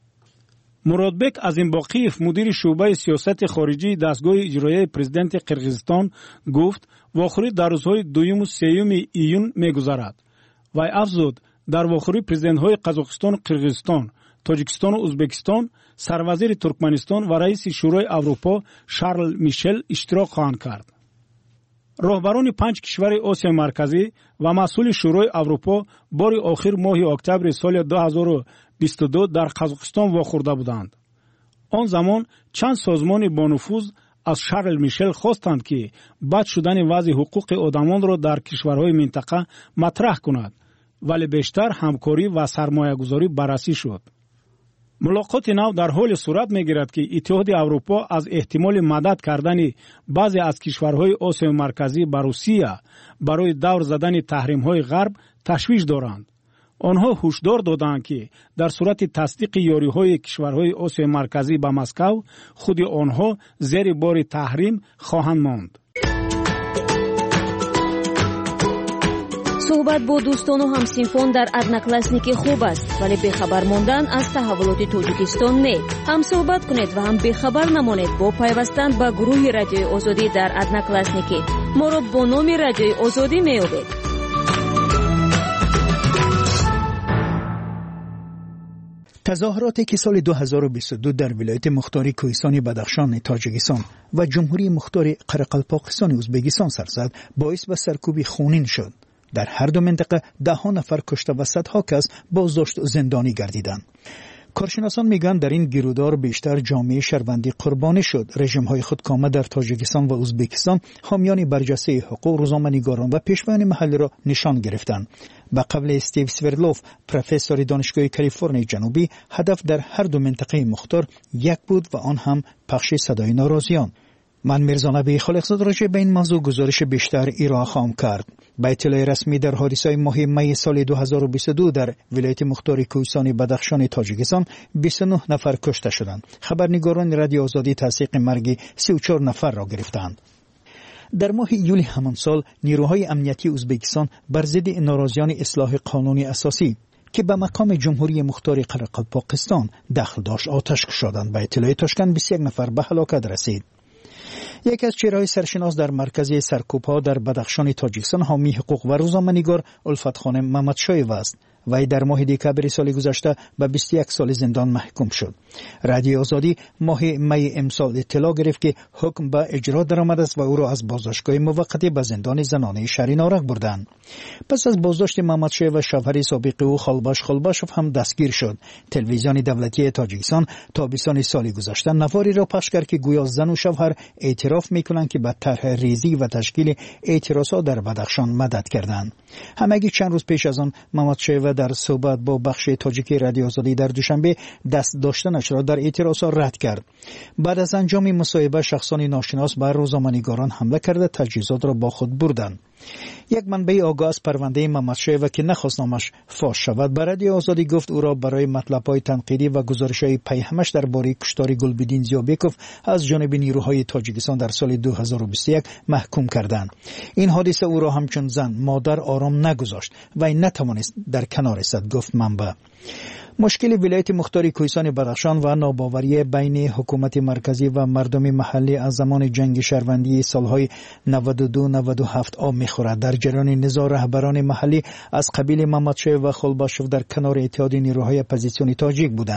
مرادبک عظیمباقیف مدیر شعبه سیاست خارجی دستگاه اجرایی پرزیدنت قرقیزستان گفت واخوری در روزهای دوم و سوم ایون میگذرد و افزود در واخوری پرزیدنت‌های قزاقستان و قرقیزستان، تاجیکستان و ازبکستان، سروزیر ترکمنستان و رئیس شورای اروپا شارل میشل اشتراک خواهند کرد. راهبران پنج کشور آسیای مرکزی و مسئول شورای اروپا بار آخر ماه اکتبر سال دو هزار و بیست و دو در قزاقستان واخورده بودند. آن زمان چند سازمان با نفوذ از شارل میشل خواستند که بد شدن وضع حقوق آدمان را در کشورهای منطقه مطرح کند، ولی بیشتر همکاری و سرمایه‌گذاری بررسی شد. ملاقات نو در حال صورت می‌گیرد که اتحادیه اروپا از احتمال مدد کردن بعضی از کشورهای آسیای مرکزی به روسیه برای دور زدن تحریم‌های غرب تشویش دارند. آنها هشدار دادند که در صورت تصدیق یاری‌های کشورهای آسیای مرکزی به مسکو، خود آنها زیر بار تحریم خواهند ماند. صحبت با دوستان و همسینفون در ادناکلاسنیک خوب است، ولی بخبر ماندن از تحولات تاجیکستان نه. هم صحبت کنید و هم بخبر نمانید با پیوستن به گروه رادیوی آزادی در ادناکلاسنیک. ما را با نام رادیوی آزادی می‌یابید. تظاهراتی که سال دو هزار و بیست و دو در ولایت مختار کوهستان بدخشان تاجیکستان و جمهوری مختار قرقلپاکستان ازبکستان سر زد، باعث به سرکوب خونین شد. در هر دو منطقه ده ها نفر کشته و صدها کس بازداشت و زندانی گردیدند. کارشناسان میگن در این گیرودار بیشتر جامعه شهروندی قربانی شد. رژیم های خودکامه در تاجیکستان و ازبکستان حامیان برجسته حقوق روزنامه‌نگاران و پیشوایان محلی را نشان گرفتند. به قبل استیو سویرلوف، پروفسور دانشگاه کالیفرنیا جنوبی، هدف در هر دو منطقه مختار یک بود و آن هم پخش صدای ناراضیان. من میرزا نبی خالقزاده راجع به این موضوع گزارش بیشتر ارائه خواهم کرد. با اطلاع رسمی در حادثه ماه می سال دو هزار و بیست و دو در ولایت مختار کوهستان بدخشان تاجیکستان بیست و نه نفر کشته شدند. خبرنگاران رادیو آزادی تصدیق مرگ سی و چهار نفر را گرفتند. در ماه یولی همان سال نیروهای امنیتی ازبکستان بر ضد ناراضیان اصلاح قانونی اساسی که به مقام جمهوری مختار قرقلپاکستان دخل داشت آتش کشیدند. با اطلاع تاشکند بیست و یک نفر به هلاکت رسید. یکی از چهره‌های سرشناس در مرکز سرکوب‌ها در بدخشان تاجیکستان حامی حقوق و روزنامه‌نگار الفت خانم محمدشایو است. وی در ماه دکبر سال گذشته به بیست و یک سال زندان محکوم شد. رادیو آزادی ماه می امسال اطلاع گرفت که حکم به اجرا درآمده است و او را از بازداشتگاه موقتی به زندان زنانه شهر نارک بردند. پس از بازداشت محمدشایو و شوهر سابق او خالباش خالباشوف هم دستگیر شد. تلویزیون دولتی تاجیکستان تابستان سال گذشته نواری را پخش کرد که گویا زن و شوهر اعتراف میکنند که به طرح ریزی و تشکیل اعتراضات در بدخشان مدد کردند. همگی چند روز پیش از آن محمدشایو در صحبت با بخش تاجیکی رادیو آزادی در دوشنبه دست داشتنش را در اعتراضات رد کرد. بعد از انجام مصاحبه شخصان ناشناس بر روزنامه‌نگاران حمله کرده تجهیزات را با خود بردند. یک منبع آگاه از پرونده محمدشایو که نخواست نامش فاش شود به رادیو آزادی گفت او را برای مطلب‌های تنقیدی و گزارش‌های پیهمش درباره کشتار گلبدین زیابکوف از جانب نیروهای تاجیکستان در سال دو هزار و بیست و یک محکوم کردند. این حادثه او را همچون زن مادر آرام نگذاشت و این نتوانست در کنار ایستد، گفت منبع. مشکل ولایت مختار کوهستان بدخشان و ناباوری بین حکومت مرکزی و مردم محلی از زمان جنگ شهروندی سالهای نود و دو نود و هفت آب می‌خورد. در جریان نزاع رهبران محلی از قبیل محمدشایو و خالباشوف در کنار اتحاد نیروهای اپوزیسیونی تاجیک بودند.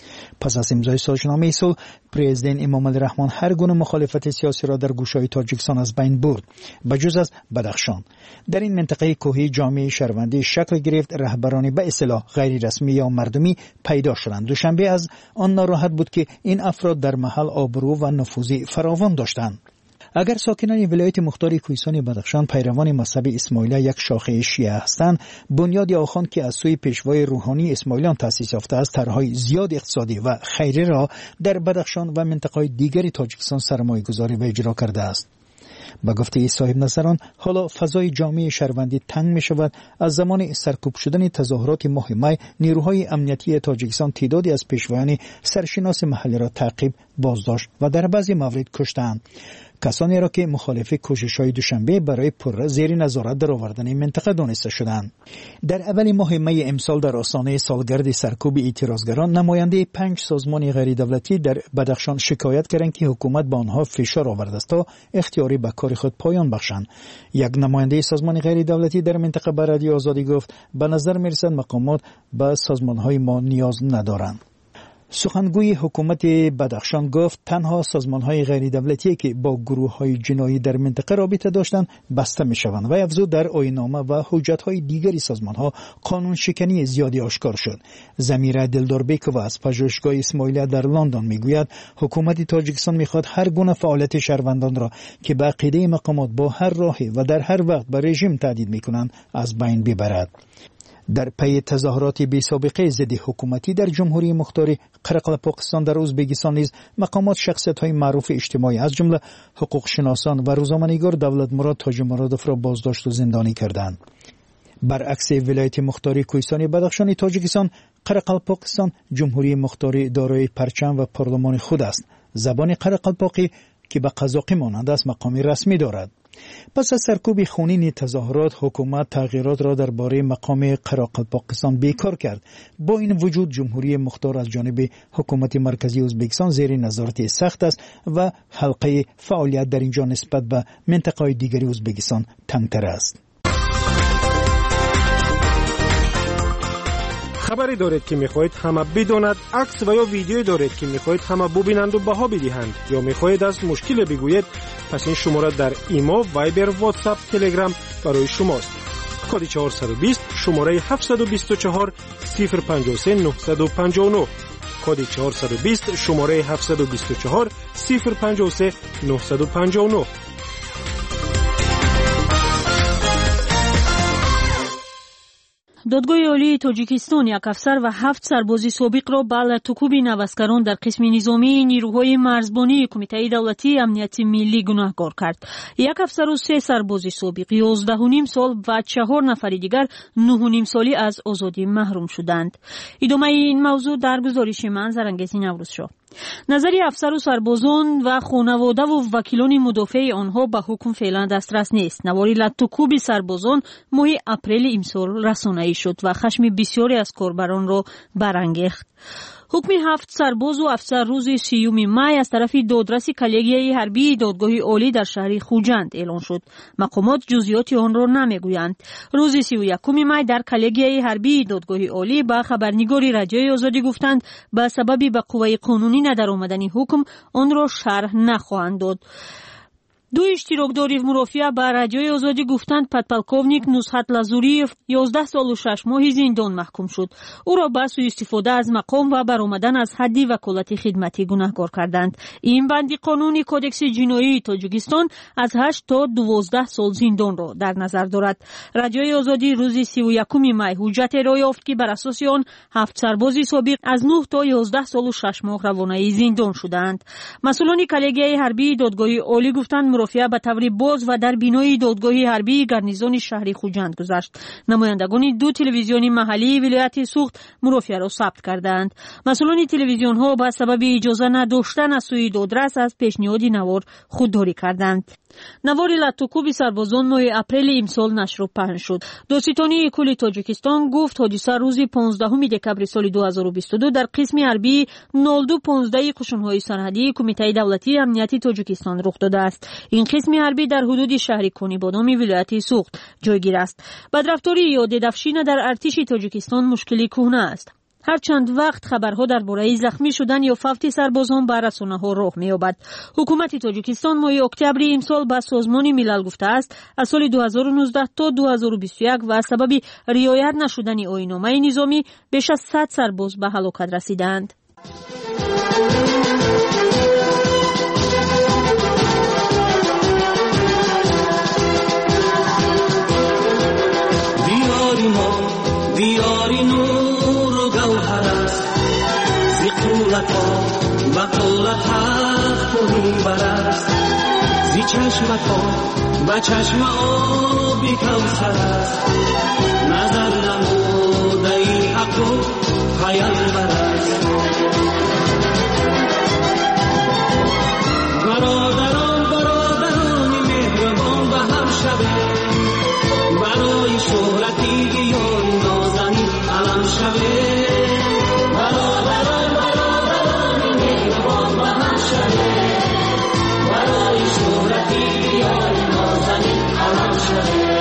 پس از امضای سازنامه صلح، پرزیدنت امام علی رحمان هر گونه مخالفت سیاسی را در گوشه‌های تاجیکستان از بین برد، بجز از بدخشان. در این منطقه کوهی جامعه شهروندی شکل گرفت، رهبرانی به اصطلاح غیر رسمی یا مردمی پیدا شدند. دوشنبه از آن ناراحت بود که این افراد در محل آبرو و نفوذ فراوان داشتند. اگر ساکنان ولایت مختار کوهستان بدخشان پیروان مذهب اسماعیلیه یک شاخه شیعه هستند، بنیاد آخوند که از سوی پیشوای روحانی اسماعیلیان تأسیس یافته است، طرحهای زیاد اقتصادی و خیری را در بدخشان و منطقه‌های دیگری تاجیکستان سرمایه‌گذاری و اجرا کرده است. با گفته صاحب نظران، حالا فضای جامعه شهروندی تنگ می شود. از زمان سرکوب شدن تظاهرات ماه می، نیروهای امنیتی تاجیکستان تعدادی از پیشوایان سرشناس محلی را تعقیب، بازداشت و در بعضی موارد کشتند. کسانی را که مخالف کوشش‌های دوشنبه برای پر زیر نظارت در آوردن منطقه دانسته شدند. در اول ماه می امسال در آستانه سالگرد سرکوب اعتراضگران، نماینده پنج سازمان غیر دولتی در بدخشان شکایت کردند که حکومت به آنها فشار آورده است تا اختیاری به کار خود پایان بخشند. یک نماینده سازمان غیر دولتی در منطقه به رادیو آزادی گفت: به نظر می‌رسد مقامات به سازمان‌های ما نیاز ندارند. سخنگوی حکومت بدخشان گفت تنها سازمان‌های غیر دولتی که با گروه‌های جنایی در منطقه رابطه داشتند بسته می‌شوند و افزود در آیین‌نامه و حجت‌های دیگری سازمان‌ها قانون شکنی زیادی آشکار شد. زمیر دلداربیکووا از پژوهشگاه اسماعیلیه در لندن می‌گوید حکومت تاجیکستان می‌خواهد هر گونه فعالیت شهروندان را که به عقیده مقامات با هر راهی و در هر وقت به رژیم تهدید می‌کنند از بین ببرد. در پی تظاهرات بی سابقه ضد حکومتی در جمهوری مختار قرقلپاکستان در ازبکستان نیز مقامات شخصیت‌های معروف اجتماعی از جمله حقوق شناسان و روزنامه‌نگار دولت مراد تاج مرادوف را بازداشت و زندانی کردند. برعکس ولایت مختار کوهستان بدخشان تاجیکستان، قرقلپاکستان جمهوری مختار دارای پرچم و پارلمان خود است. زبان قرقلپاقی که به قزاقی مانند است مقام رسمی دارد. پس از سرکوب خونین تظاهرات، حکومت تغییرات را درباره مقام قرقلپاکستان بیکار کرد. با این وجود جمهوری مختار از جانب حکومت مرکزی ازبکستان زیر نظارت سخت است و حلقه فعالیت در اینجا نسبت به منطقه‌های دیگری ازبکستان تنگتر است. خبری دارید که میخواهید همه بداند، عکس و یا ویدیویی دارید که میخواهید همه ببینند و بها بدهند، یا میخواهید از مشکل بگویید، پس این شماره در ایما، وایبر، واتساپ، تلگرام برای شماست. کد چهارصد و بیست شماره هفتصد و بیست و چهار صفر پنجاه و سه نهصد و پنجاه و نه. کد چهارصد و بیست شماره هفتصد و بیست و چهار صفر پنجاه و سه نهصد و پنجاه و نه. دادگاه عالی تاجیکستان یک افسر و هفت سربازی سابق را به تکوب نوسکران در قسم نظامی نیروهای مرزبانی کمیته دولتی امنیت ملی گناهکار کرد. یک افسر و سه سربازی سابق یازده و نیم سال و چهار نفر دیگر نه و نیم سالی از آزادی محروم شدند. ادامه این موضوع در گزارش من زرنگیز نوروز شو. نظری افسر و سربازان و خانواده و وکیلان مدافع آنها به حکم فعلا دسترس نیست. نواری لطوکوب سربازان ماه اپریل امسال رسانه‌ای شد و خشم بسیاری از کاربران را برانگیخت. حکم هفت سرباز و افسر روز سیوم می از طرف دادرس کلگیه حربی دادگاه عالی در شهر خوجند اعلان شد. مقامات جزئیات آن را نمیگویند. روز سی و یکم می در کلگیه حربی دادگاه عالی با خبرنگاری رادیوی آزادی گفتند به سبب به قوه قانونی ندر آمدن حکم آن را شرح نخواهند داد. دو اشتراکداری مرافعه به رادیوی آزادی گفتند پدپلکوونیک نصحت لازوریف یازده سال و شش ماه زندان محکوم شد. او را به سوء استفاده از مقام و برآمدن از حد وکالت خدمتی گناهکار کردند. این بند قانونی کودکس جنایی تاجیکستان از هشت تا دوازده سال زندان را در نظر دارد. رادیوی آزادی روز سی و یکم می حجت ارائه یافت که بر اساس آن هفت سربازی سابق از نه تا یازده سال و شش ماه روانه زندان شدند. مسئولان کلگیه حربی دادگاه عالی گفتند مرافعه به طور باز و در بینای دادگاه حربی گارنیزون شهر خوجند گذشت. نمایندگان دو تلویزیون محلی ولایت سوخت مرافعه را ثبت کردند. مسئولان تلویزیون ها به سبب اجازه نداشتن از سوی دادرس از پیشنهاد نوار خودداری کردند. نوار لطوکوب سربازان ماه اپریل امسال نشر و پهن شد. داستانی کل تاجیکستان گفت حادثه روز پانزدهم دکبر سال دو هزار و بیست و دو در قسم حربی نود و دو پانزده قشون‌های سرحدی کمیته دولتی امنیتی تاجیکستان رخ داده است. این قسم حربی در حدود شهر کنی بادام ولایت سوخت جایگیر است. بدرفتاری یا ددفشین در ارتش تاجیکستان مشکلی کهنه است. هر چند وقت خبرها درباره زخمی شدن یا فوت سربازان بر رسانه‌ها راه می‌یابد. حکومت تاجیکستان ماه اکتبر امسال به سازمان ملل گفته است از سال دو هزار و نوزده تا دو هزار و بیست و یک و سبب رعایت نشدن آیین‌نامه نظامی بیش از صد سرباز به هلاکت رسیدند. دیاری نور و گوهر است زی قولتا و قولت حق کنی برست زی چشمتا و چشم آبی کوثر است نظر نموده ای حق و پیامبر است برادران برادران مهربان به هم شوید برای شهرتی یاری نازنی علم شوید برادران برادران مهربان به هم شوید برای شهرتی یاری نازنی علم شوید.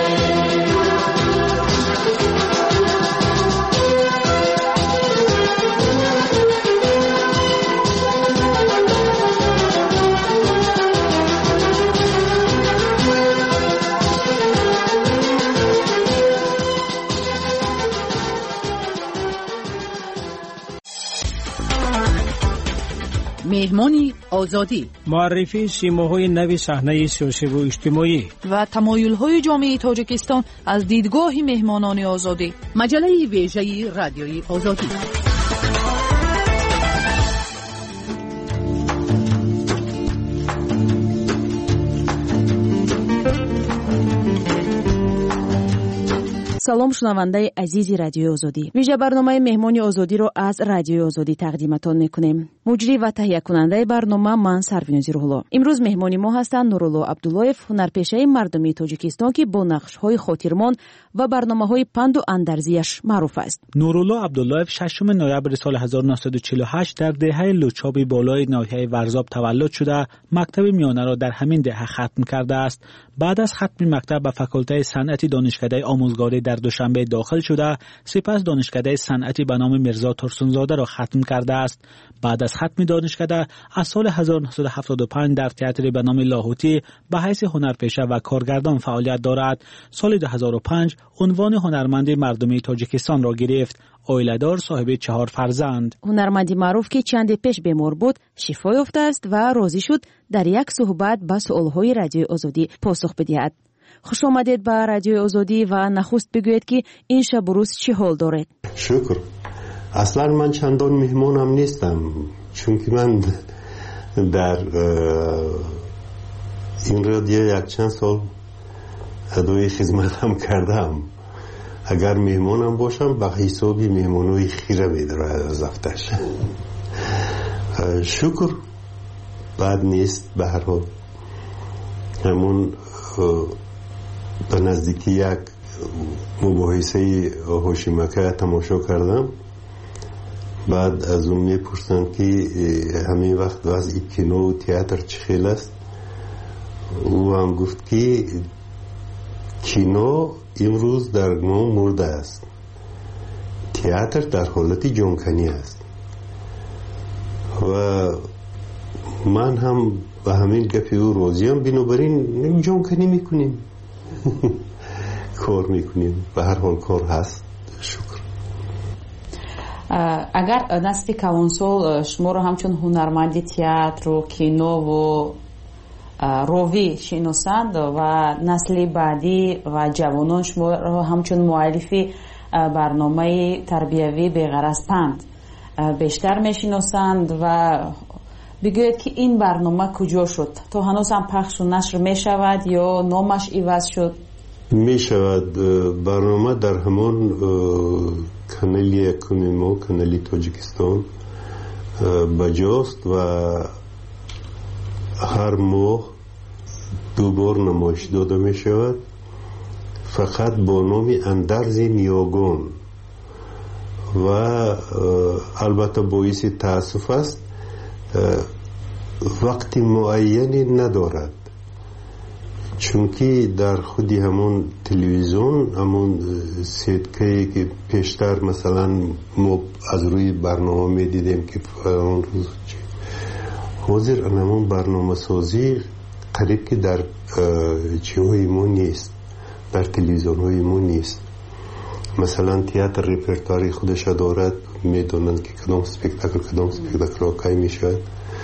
مهمانی آزادی، معرفی سیماهای نوی صحنه سیاسی و اجتماعی و تمایل‌های جامعه تاجیکستان از دیدگاه مهمانان آزادی. مجله ویژه رادیوی آزادی. سلام شنونده عزیزی رادیوی آزادی. ویژه برنامه مهمانی آزادی رو از رادیوی آزادی تقدیمتان میکنیم. مجری و تهیه کننده برنامه من سروینازی روحلو. امروز مهمانی ما هستند نورالله عبداللهیف، هنرپیشه مردمی تاجیکستان که با نقش‌های خاطرمان و برنامه‌های پند و اندرزیش معروف است. نورالله عبداللهیف ششم نوامبر سال هزار و نهصد و چهل و هشت در دهه لوچاب بالای ناحیه ورزاب تولد شده، مکتب میانه را در همین دهه ختم کرده است. بعد از ختم مکتب به فاکولته صنعتی دانشکده آموزگاری در دوشنبه داخل شده، سپس دانشکده صنعتی به نام میرزا ترسونزاده را ختم کرده است. بعد از ختم دانشکده از سال هزار و نهصد و هفتاد و پنج در تئاتر به نام لاهوتی به حیث هنرپیشه و کارگردان فعالیت دارد. سال دو هزار و پنج عنوان هنرمند مردمی تاجیکستان را گرفت. عائله‌دار، صاحب چهار فرزند. هنرمندی معروف که چند پیش بیمار بود شفا یافته است و راضی شد در یک صحبت به سوالهای رادیوی آزادی پاسخ بدهد. خوش آمدید به رادیوی آزادی و نخست بگویید که این شب و روز چه حال دارید؟ شکر. اصلا من چندان مهمانم نیستم، چون که من در این رادیو یک چند سال ادای خدمتم کردم. اگر مهمانم باشم به حسابی مهمانوی خیره میداره از افتش. شکر بد نیست. به هر حال همون به نزدیکی یک مباحثه هاشیمکه تماشا کردم. بعد از اون میپرسن که همین وقت وضع کینو و تئاتر چه خیلی است. او هم گفت که کینو امروز در ما مرده است، تئاتر در حالت جانکنی است. و من هم به همین گفی او راضیم، بنابراین جانکنی میکنیم کار میکنیم. به هر حال کار هست. شکر. اگر نسل کلانسال شما رو همچون هنرمند تئاتر و کینو و روی شناسند و نسل بعدی و جوانان شما رو همچون مؤلفی برنامه تربیوی بی‌غرض پند بیشتر میشناسند و بگوید که این برنامه کجا شد؟ تا هنوز هم پخش و نشر می شود یا نامش عوض شد؟ می شود. برنامه در همان کانال یکم ما، کانال تاجیکستان بجاست و هر ماه دو بار نمایش داده می شود، فقط با نام اندرز نیاگان. و البته باعث تأسف است وقت معینی ندارد، چونکی در خودی همون تلویزیون همون سیدکهی که پیشتر مثلا ما از روی برنامه می دیدیم که اون روز حاضر همون برنامه سازی قریب که در چیهای ما نیست، در تلویزیون های ما نیست. مثلا تئاتر رپرتواری خودش دارد، میدونند که کدام سپکتاکل کدام سپکتاکل کی میشود.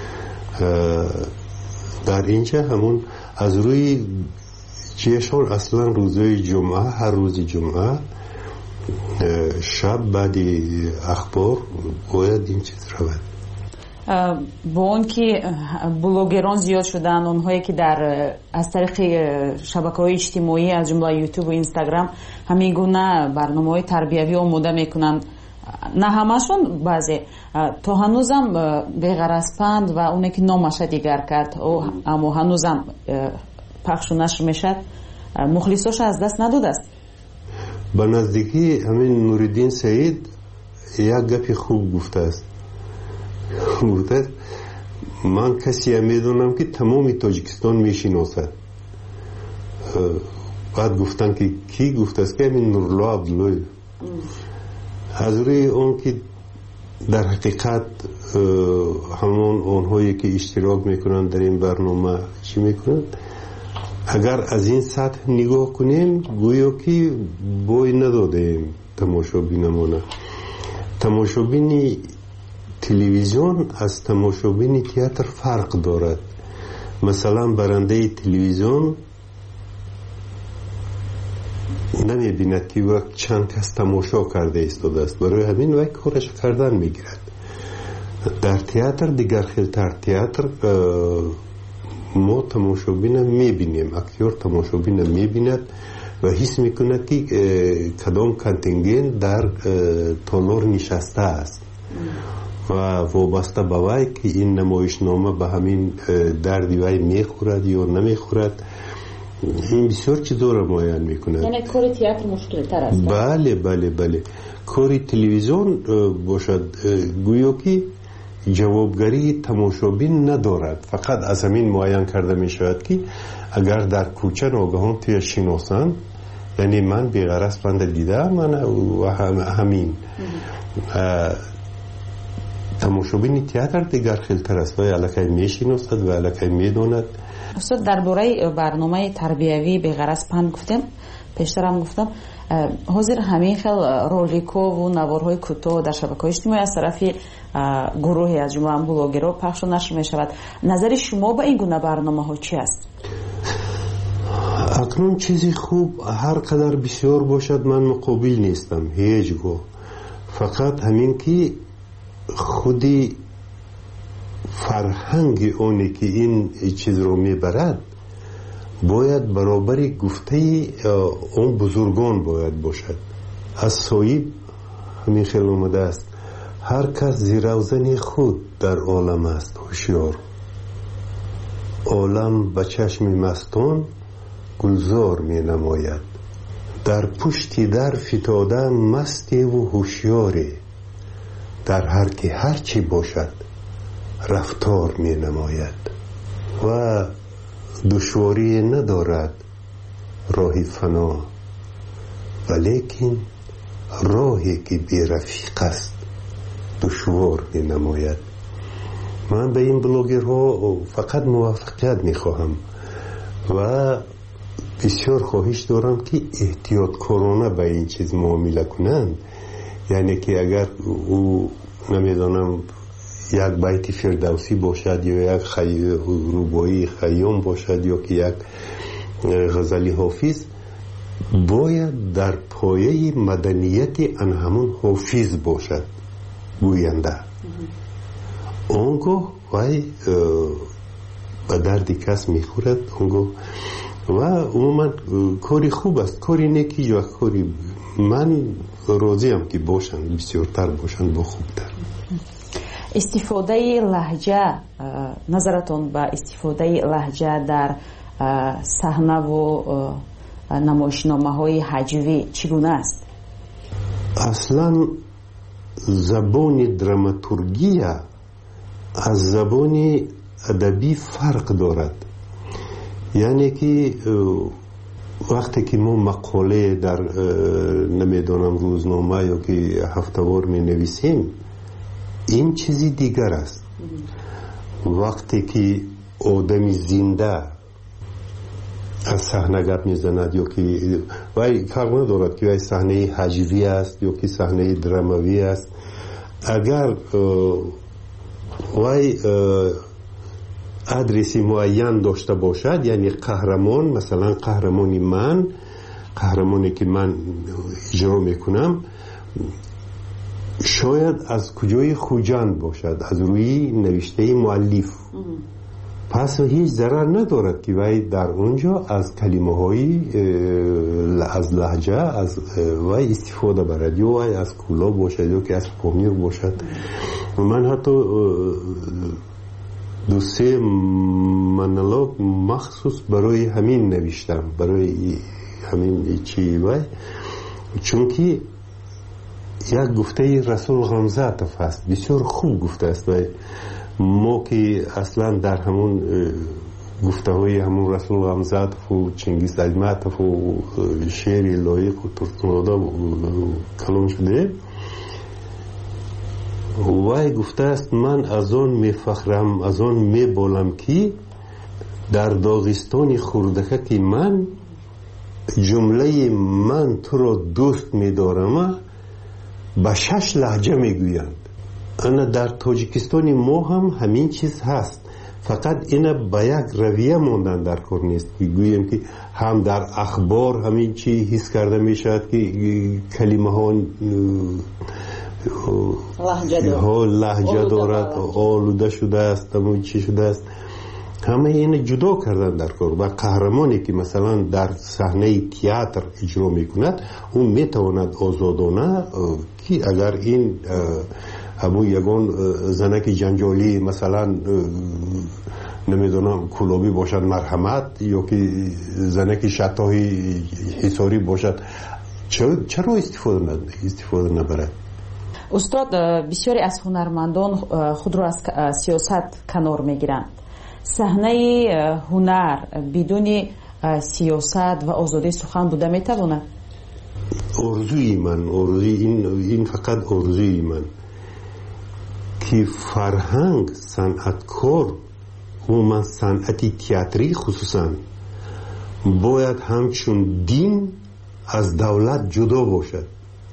در اینجا همون از روی چیشون اصلا روزهای جمعه، هر روز جمعه شب بعد اخبار باید این چیز رود. با اون که بلوگران زیاد شدن، اونهایی که در از طریق شبکه‌های اجتماعی از جمله یوتیوب و اینستاگرام همین گونه برنامه‌های تربیوی آماده میکنن، نه همشون، بعضی تا هنوزم بغیر از پند و اونی که نامش دیگر کرد اما هنوزم پخش و نشر میشد، مخلصاش از دست نداده است. به نزدیکی همین نوردین سعید یک گپی خوب گفته است. گفته من کسی میدونم که تمام تاجیکستان میشناسد. بعد گفتن که کی؟ گفته است که همین نورالله عبدالله. از روی اون که در حقیقت همون اونهایی که اشتراک میکنن در این برنامه چی میکنن، اگر از این سطح نگاه کنیم گویا که بوی ندادیم تماشابینمونه. تماشابینی تلویزیون از تماشابینی تئاتر فرق دارد. مثلا برنده تلویزیون نمی بیند که وقت چند کس تماشا کرده ایستاده است، برای همین وقت کارش کردن میگیرد. در تئاتر دیگر خیلتر، تئاتر ما تماشابین میبینیم، اکتور تماشابین میبیند و حس میکند که کدام کانتینگنت در تالار نشسته است و وابسته به وی که این نمایشنامه به همین دردی وی میخورد یا نمیخورد. این بسیار چیزا را معین میکنه. یعنی کار تئاتر مشکل تر است. بله بله بله. کار تلویزیون باشد گویا که جوابگری تماشابین ندارد، فقط از همین معین کرده می شود که اگر در کوچه ناگهان توی شناسان، یعنی من بی‌غرض بنده دیدم من و هم همین تماشابین تئاتر دیگر خیلتر است و الکی می شناسد و الکی می داند. استاد درباره برنامه تربیوی بی‌غرض پند گفتم، پیشترم گفتم حاضر همین خیل رولیکو و نوارهای کوتاه در شبکه‌های اجتماعی از طرف گروهی از جمله بلاگرها پخش و نشر می شود. نظر شما به این گونه برنامه ها چی است؟ اکنون چیزی خوب هر قدر بسیار باشد من مقابل نیستم هیچگاه، فقط همین که خودی فرهنگ اونی که این چیز رو میبرد باید برابر گفته اون بزرگان باید باشد. از صاحب همین خیلی اومده است هر کس زیروزن خود در عالم است هوشیار، عالم به چشم مستان گلزار می نماید، در پشتی در فتاده مستی و هوشیاری، در هر که هر چی باشد رفتار می نماید و دشواری ندارد راهی فنا، ولیکن راهی که بی رفیق است دشوار می نماید. من به این بلوگرها فقط موافقت می خواهم و بسیار خواهش دارم که احتیاط کارانه به این چیز معامله کنند. یعنی که اگر او نمیدانم یک بیت فردوسی باشد یا یک خی... روبایی خیام باشد یا که یک غزلی حافظ، باید در پایه مدنیت ان همون حافظ باشد گوینده. اونگاه وای به دردی کس میخورد اونگاه و عموما کاری خوب است، کاری نیکی یا کاری من راضیم که باشند بسیارتر باشند با خوبتر. استفاده لهجه، نظرتون به استفاده لهجه در صحنه و نمایشنامه های هجوی چگونه است؟ اصلا زبان دراماتورگیا از زبان ادبی فرق دارد. یعنی که وقتی که ما مقاله در نمیدونم روزنامه یا که هفته‌وار می نویسیم این چیزی دیگر است. وقتی که آدمی زنده از صحنه گپ میزند یا که وای فرق ندارد که وای صحنه هجوی است یا که صحنه دراموی است، اگر وای ادرسی معین داشته باشد، یعنی قهرمان، مثلا قهرمانی من، قهرمانی که من اجرا میکنم شاید از کجای خوجند باشد، از روی نوشته مؤلف، پس هیچ ضرر ندارد که وای در اونجا از کلمه های از لهجه از وای استفاده برد، یا وای از کولا باشد یا که از پامیر باشد. من حتی دو سه منالوگ مخصوص برای همین نوشتم، برای همین چی وای، چون که یک گفته رسول غمزاتف هست، بسیار خوب گفته است. وای ما که اصلا در همون گفته های همون رسول غمزاتف و چنگیز عظمتف و شعر لایق و ترتنادا کلام شده، وای گفته است من از آن می فخرم، از آن می بالم که در داغستان خوردکه که من جمله من تو را دوست می دارم به شش لهجه می گویند. انا در تاجیکستان ما هم همین چیز هست، فقط اینا با یک رویه ماندن در کار نیست که گوییم که هم در اخبار همین چی حس کرده می شود که کلمه ها لهجه دارد، آلوده شده است، همون چی شده است، همه این جدا کردن در کار. و قهرمانی که مثلا در صحنه تئاتر اجرا میکند اون میتواند آزادانه که اگر این ابو یگان زنک جنجالی مثلا نمیدونم کلابی باشد مرحمت، یا که زنک شتاهی حساری باشد، چرا استفاده ند استفاده نبرد؟ استاد، بسیاری از هنرمندان خود را از سیاست کنار میگیرند. صحنه هنر بدون سیاست و آزادی سخن بوده میتواند؟ آرزوی من، آرزوی این این فقط آرزوی من که فرهنگ، صنعتکار و من صنعتی تئاتری خصوصا باید همچون دین از دولت جدا باشد.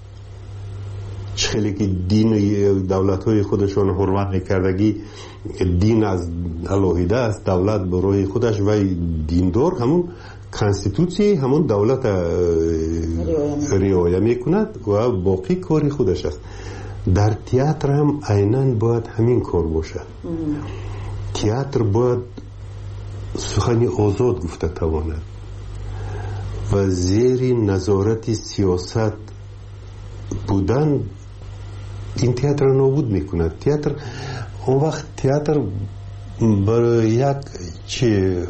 خیلی که دین دولت های خودشون حرمت میکردگی دین از الهیده است، دولت برای خودش و دیندار همون کانستیتوسی همون دولت رعایت میکند و باقی کاری خودش است. در تئاتر هم عیناً باید همین کار باشد. تئاتر باید سخنی آزاد گفته تواند و زیر نظارت سیاست بودن این تئاتر نابود میکند. تئاتر اون وقت تئاتر برای یک چه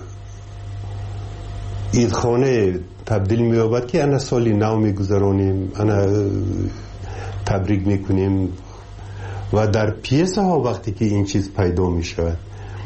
ایدخانه تبدیل می‌یابد که انا سالی نو میگذرانیم، انا تبریک میکنیم و در پیسه ها وقتی که این چیز پیدا میشود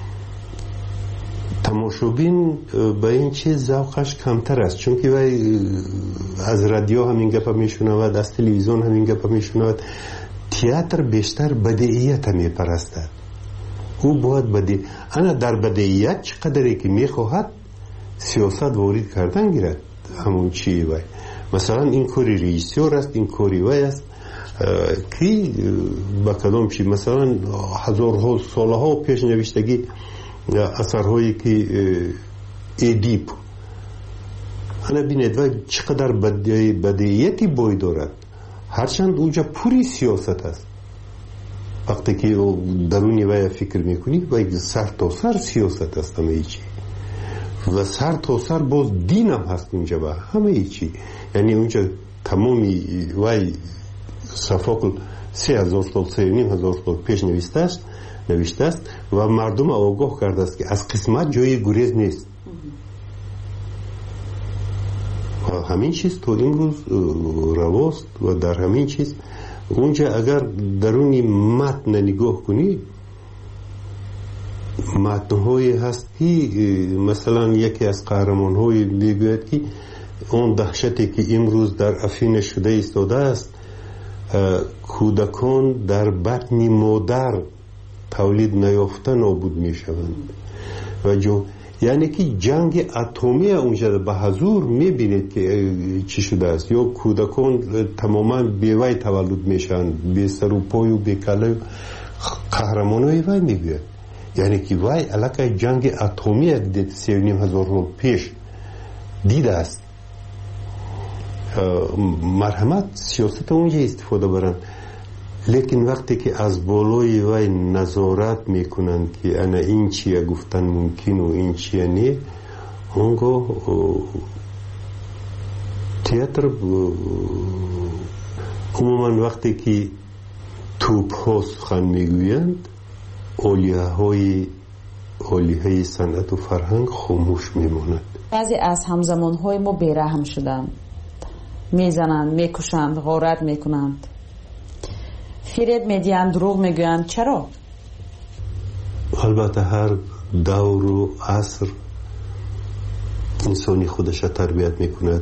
تماشابین به این چیز ذوقش کمتر است، چون که وای از رادیو همین گپ میشنود، از تلویزیون همین گپ میشنود. تئاتر بیشتر بدیعیت میپرستد، او باید بدی انا در بدیعیت چقدری که میخواهد سیاست وارد کردن گیرد. همون چی وای مثلا این کاری رئیسیور است، این کاری وای است که با کدام چی مثلا هزارها سالها پیش نوشتگی اثرهایی که ادیپ انا بینید و چقدر بدیعیتی بای دارد، هرچند اونجا پوری سیاست است. وقتی که درونی وای فکر میکنی و سر تا سر سیاست است همه چی و سر تا سر باز دین هم هست اونجا و همه چی. یعنی اونجا تمامی وای صفاقل سه هزار سال سه نیم هزار سال پیش نوشته است نوشته است و مردم آگاه کرده است که از قسمت جای گریز نیست. و همین چیز تو امروز رواست و در همین چیز اونجا اگر درونی متن نگاه کنی متن‌هایی هست که مثلا یکی از قهرمان‌های میگوید که اون دهشتی که امروز در افین شده ایستاده است کودکان در بطن مادر تولید نیافته نابود میشوند و جو یعنی که جنگ اتمی اونجا به حضور میبینید که چی شده است یا کودکان تماما بیوی تولد میشن بی سر و پای و بی کله قهرمانای وی میگوید یعنی که وی علاقه جنگ اتمی دید سی و نیم هزار سال پیش دیده است مرحمت سیاست اونجا استفاده برن لیکن وقتی که از بالای وی نظارت میکنند که انا این چیه گفتن ممکن و این چیه نه اونگاه تئاتر عموما وقتی که توپ ها سخن میگویند اولیه های اولیه های صنعت و فرهنگ خاموش میماند. بعضی از همزمان های ما بیرحم شدند، میزنند، میکشند، غارت میکنند، فریب میدیند، دروغ میگویند. چرا؟ البته هر دور و عصر انسانی خودش تربیت میکند،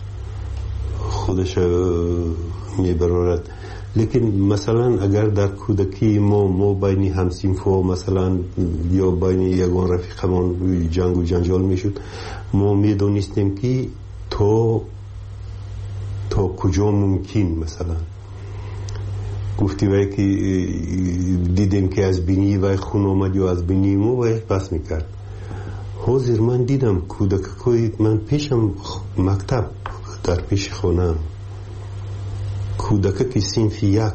خودش میبرارد. لیکن مثلا اگر در کودکی ما ما بین همسینفا مثلا یا بین یگان رفیقمان جنگ و جنجال میشد، ما میدونستیم که تا تا کجا ممکن مثلا گفتی وای که دیدیم که از بینی وای خون آمد یا از بینی ما وای بس میکرد. حاضر من دیدم کودکای من پیشم مکتب در پیش خونم کودک که صنف یک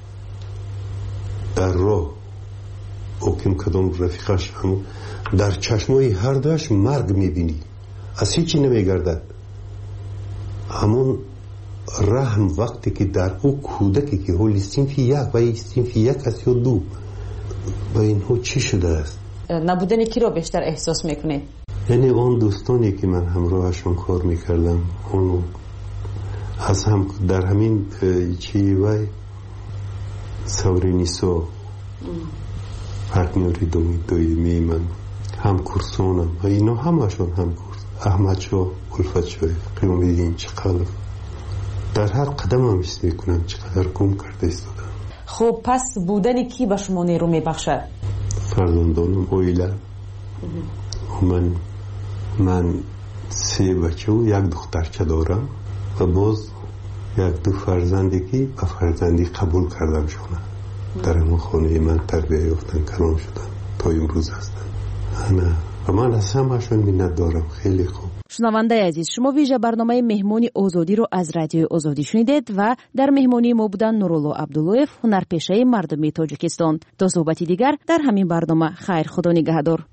در راه اوکم کدام رفیقش هم در چشمای هر دوش مرگ میبینی، از هیچی نمیگردد. همون رحم وقتی که در او کودکی که حالی صنف یک و صنف یک است یا دو و اینها چی شده است؟ نبودن کی رو بیشتر احساس میکنه؟ یعنی اون دوستانی که من همراهشون کار میکردم اون از هم در همین چی وای سورینیسو پارتنری دومی دویمی من هم کورسونم و اینا همشون هم کورس احمد شو الفت شو قیام دیدین چقدر در هر قدم هم حس میکنم چقدر گم کرده ایستادم. خب پس بودن کی به شما نیرو میبخشد؟ فرزندانم اویلا من من سه بچه و یک دخترچه دارم و باز یک دو فرزندی که به فرزندی قبول کردم شونه در اون خانه من تربیه یافتن کلام شدن تا امروز هستن. انا و من از همه‌شون منت دارم. خیلی خوب. شنونده عزیز، شما ویژه برنامه مهمانی آزادی رو از رادیو آزادی شنیدید و در مهمانی ما بودن نورالله عبداللهیف، هنرپیشه مردمی تاجیکستان. تا صحبتی دیگر در همین برنامه. خیر، خدا نگهدار.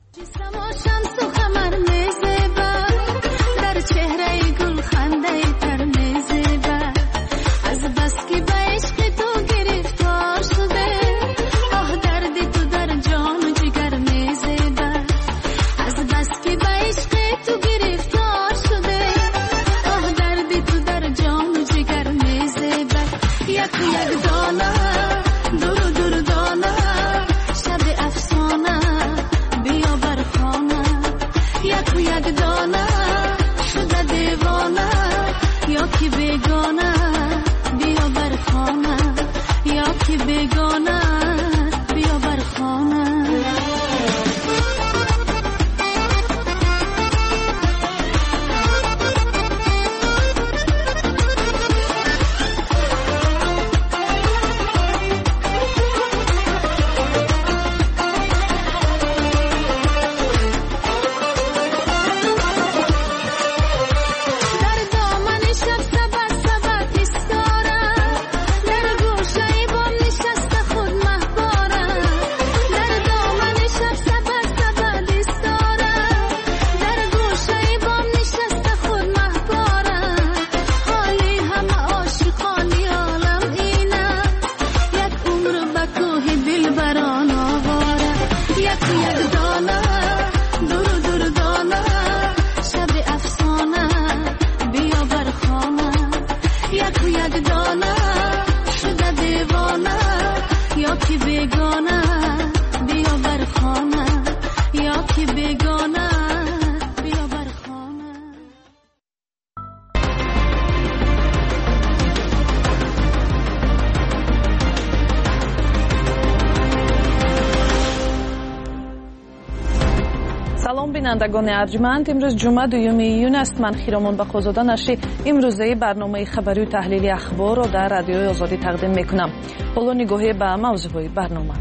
بینندگان ارجمند، امروز جمعه دوم ایون است. من خیرامان بقازاده نشر امروزه برنامه خبری و تحلیلی اخبار را در رادیوی آزادی تقدیم میکنم. حالا نگاهی به موضوع برنامه.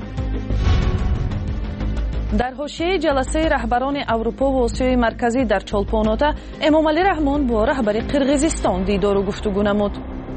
در حاشیه جلسه رهبران اروپا و آسیای مرکزی در چولپاناتا، امامعلی رحمان با رهبر قرقیزستان دیدار و گفتگو نمود.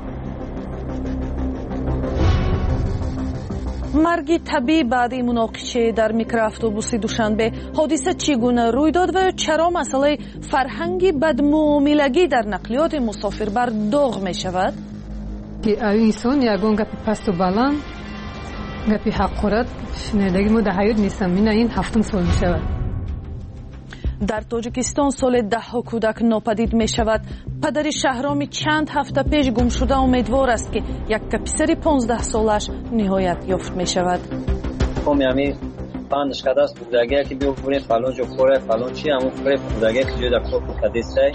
مرگ طبیعی بعد مناقشه در میکرواتوبوس دوشنبه، حادثه چگونه روی داد و چرا مسئله فرهنگی بدمعاملگی در نقلیات مسافر بر داغ می شود؟ که انسان یگان گپی پست و بلند، گپی حقارت شنیدگی ما در حیات نیستم. این این هفتم سال می شود. در تاجیکستان سال ده ها کودک ناپدید می شود. پدر شهرامی چند هفته پیش گم شده امیدوار است که یک پسر پانزده سالش نهایت یافت می شود. کمی همی پندش کده است بودگه که بیو برید فلان جو خوره فلان چی همون خوره بودگه که جوی در کور کدیسته.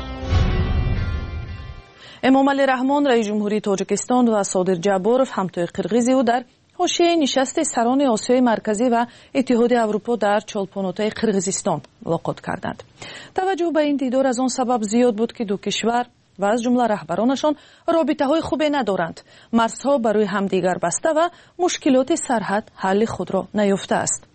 امامعلی رحمان رئیس جمهوری تاجیکستان و صادر جباروف همتای قرقیزی و در حاشیه نشست سران آسیای مرکزی و اتحاد اروپا در چولپاناتا قرقیزستان ملاقات کردند. توجه به این دیدار از آن سبب زیاد بود که دو کشور و از جمله رهبرانشان رابطه های خوبی ندارند. مرزها برای همدیگر بسته و مشکلات سرحد حل خود را نیافته است.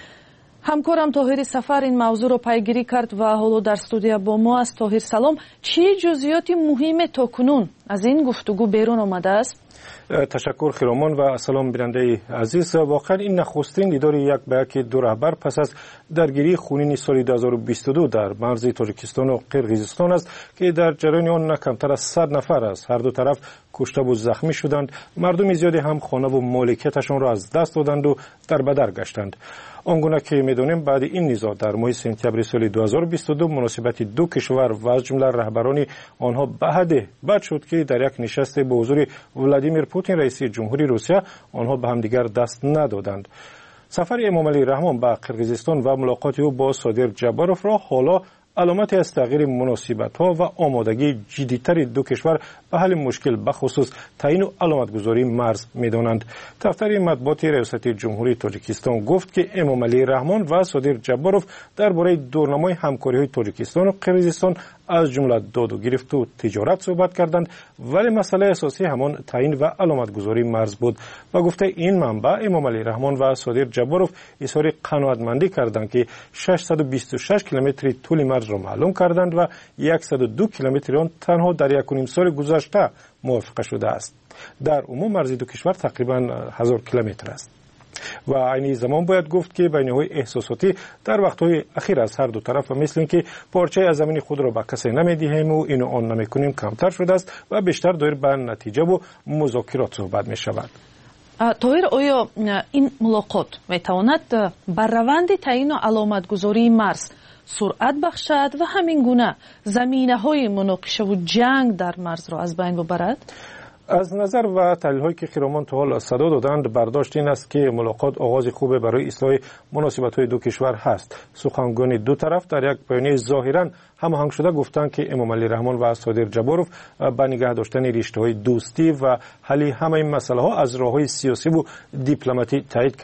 همکارم طاهر سفر این موضوع را پیگیری کرد و حالا در استودیو با ما است. طاهر سلام، چه جزئیات مهم تاکنون از این گفتگو بیرون آمده است؟ تشکر خیرامان و سلام بیننده عزیز. واقعا این نخستین دیدار یک به یک دو رهبر پس از درگیری خونین سال دو هزار و بیست و دو در مرز تاجیکستان و قرقیزستان است که در جریان آن نه کمتر از صد نفر از هر دو طرف کشته و زخمی شدند. مردم زیادی هم خانه و مالکیتشان را از دست دادند و در بدر گشتند. آنگونه که می‌دانیم بعد این نزاع در ماه سپتامبر سال دو هزار و بیست و دو مناسبت دو کشور و از جمله رهبران آنها به حد بد شد که در یک نشست به حضور ولادیمیر پوتین رئیس جمهوری روسیه آنها به همدیگر دست ندادند. سفر امامعلی رحمان به قرقیزستان و ملاقات او با صادر جباروف را حالا علامت از تغییر مناسبت‌ها و آمادگی جدی‌تر دو کشور به حل مشکل بخصوص تعیین و علامتگذاری مرز می‌دانند. دفتر مطبوعات ریاست جمهوری تاجیکستان گفت که امامعلی رحمان و صادر جباروف درباره دورنمای همکاری‌های تاجیکستان و قرقیزستان از جمله داد و گرفت و تجارت صحبت کردند، ولی مسئله اساسی همان تعیین و علامتگذاری مرز بود. و گفته این منبع امامعلی رحمان و صادر جباروف اظهار قناعتمندی کردند که ششصد و بیست و شش کیلومتر طول مرز را معلوم کردند و صد و دو کیلومتر آن تنها در یک و نیم سال گذشته موافقه شده است. در عموم مرز دو کشور تقریبا هزار کیلومتر است. و عین زمان باید گفت که بینه‌های احساساتی در وقت‌های اخیر از هر دو طرف و مثل اینکه پارچه از زمین خود را به کسی نمی‌دهیم و اینو آن نمی‌کنیم کمتر شده است و بیشتر دایر به نتیجه و مذاکرات صحبت می‌شود. طاهر، آیا این ملاقات می‌تواند بر روند تعیین و علامتگذاری مرز سرعت بخشد و همین گونه زمینه‌های مناقشه و جنگ در مرز را از بین ببرد؟ از نظر و تحلیل‌هایی که خیرامان تا حال صدا دادند، برداشت این است که ملاقات آغاز خوبه برای اصلاح مناسبت‌های دو کشور هست. سخنگوی دو طرف در یک بیانیه ظاهراً هماهنگ شده گفتند که امامعلی رحمان و صادر جباروف با نگه داشتن رشته‌های دوستی و حل همه این مسائل‌ها از راه‌های سیاسی و دیپلماتی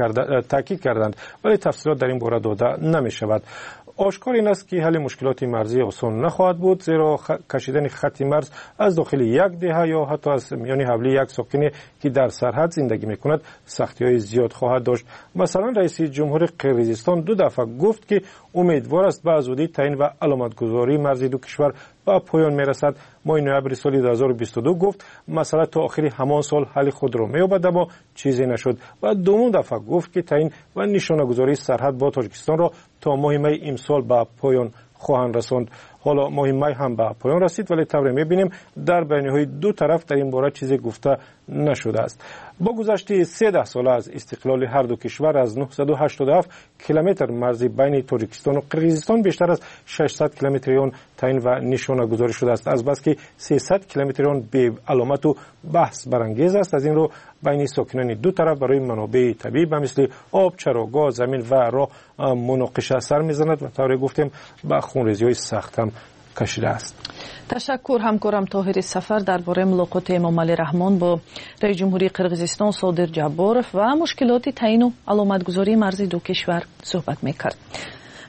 تاکید کردند، ولی تفصیلات در این باره داده نمی‌شود. آشکار این است که حل مشکلات مرزی آسان نخواهد بود، زیرا خ... کشیدن خط مرز از داخل یک دهه یا حتی از میان حولی یک ساکن که در سرحد زندگی میکند سختی‌های زیاد خواهد داشت. مثلا رئیس جمهور قرقیزستان دو دفعه گفت که امیدوار است به زودی تعیین و علامتگذاری مرز دو کشور به پایان میرسد. ماه نوامبر سال دو هزار و بیست و دو گفت مسئله تا آخر همان سال حل خود را می‌یابد، اما چیزی نشد. و دوم دفعه گفت که تعیین و نشانه‌گذاری سرحد با تاجیکستان را تا ماه می امسال به پایان خواهند رساند. حالا ماه می هم به پایان رسید، ولی طوری می‌بینیم در بیانیه‌های دو طرف در این باره چیزی گفته نشده است. با گذشت سیزده سال از استقلال هر دو کشور از نهصد و هشتاد و هفت کیلومتر مرزی بین تاجیکستان و قرقیزستان بیشتر از ششصد کیلومتر آن تعیین و نشانه گذاری شده است، از بس که سیصد کیلومتر آن به علامت و بحث برانگیز است. از این رو بین ساکنان دو طرف برای منابع طبیعی مثل آب، چراگاه، زمین و راه مناقشه سر میزند و طوری گفتیم به خونریزی‌های سخت هم کشیده است. تشکر همکارم طاهر سفر درباره ملاقات امامعلی رحمان با رئیس جمهوری قرقیزستان صادر جباروف و مشکلات تعیین و علامتگذاری مرزی دو کشور صحبت میکرد.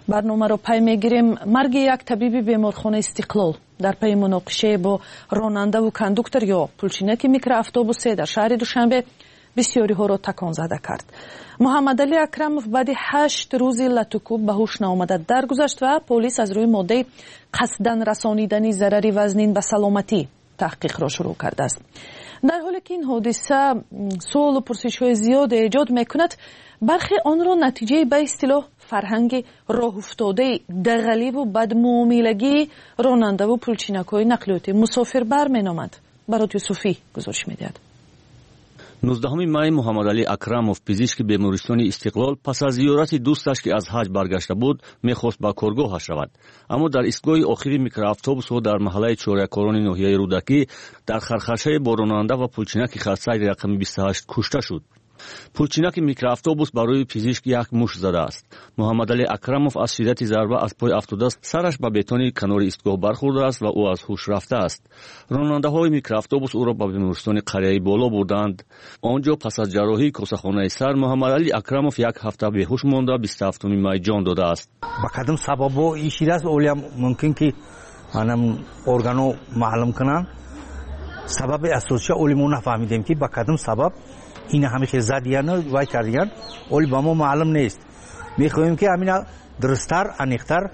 برنامه رو پی میگیریم. مرگ یک طبیب بیمارخانه استقلال در پی مناقشه با راننده و کاندوکتور یا پلچینک میکرواتوبوس در شهر دوشنبه بسیاری ها را تکان زده کرد. محمد علی اکرموف بعد هشت روزی لطوکوب به هوش نآمده درگذشت و پلیس از روی ماده قصداً رسانیدن ضرری وزنین به سلامتی تحقیق را شروع کرده است. در حالی که این حادثه سوال و پرسش های زیاد ایجاد میکند، برخی آن را نتیجه به اصطلاح فرهنگ راه افتاده دغلی و بدمعاملگی راننده و پلچینک‌های نقلیاتی مسافر بر مینامند. برات یوسفی گزارش میدهد. نوزدهم می محمد علی اکرموف پزشک بیمارستان استقلال پس از زیارت دوستش که از حج برگشته بود میخواست به کارگاهش رود، اما در ایستگاه آخری میکرواتوبوس و در محله چهارکاران ناحیه رودکی در خرخشه با راننده و پلچینک خاصه رقم بیست و هشت کشته شد. پلچینک میکرواتوبوس برای پزشک یک مشت زده است. محمد علی اکرموف از شدت ضربه از پای افتاده است، سرش به بتون کنار ایستگاه برخورده است و او از هوش رفته است. راننده های میکرواتوبوس او را به بیمارستان قریه بالا بردند. آنجا پس از جراحی کوسه‌خانه سر محمد علی اکرموف یک هفته بیهوش مانده بیست و هفتم می جان داده است. با کدام سبب این شیراز اولیا ممکن که انم ارگانو معلوم کنن. سبب اساسش اولیمون نفهمیدیم که با کدام سبب این همیشه زدیانه وای کردن ولی با ما معلوم نیست. میخواهیم که همینا درستر انیختر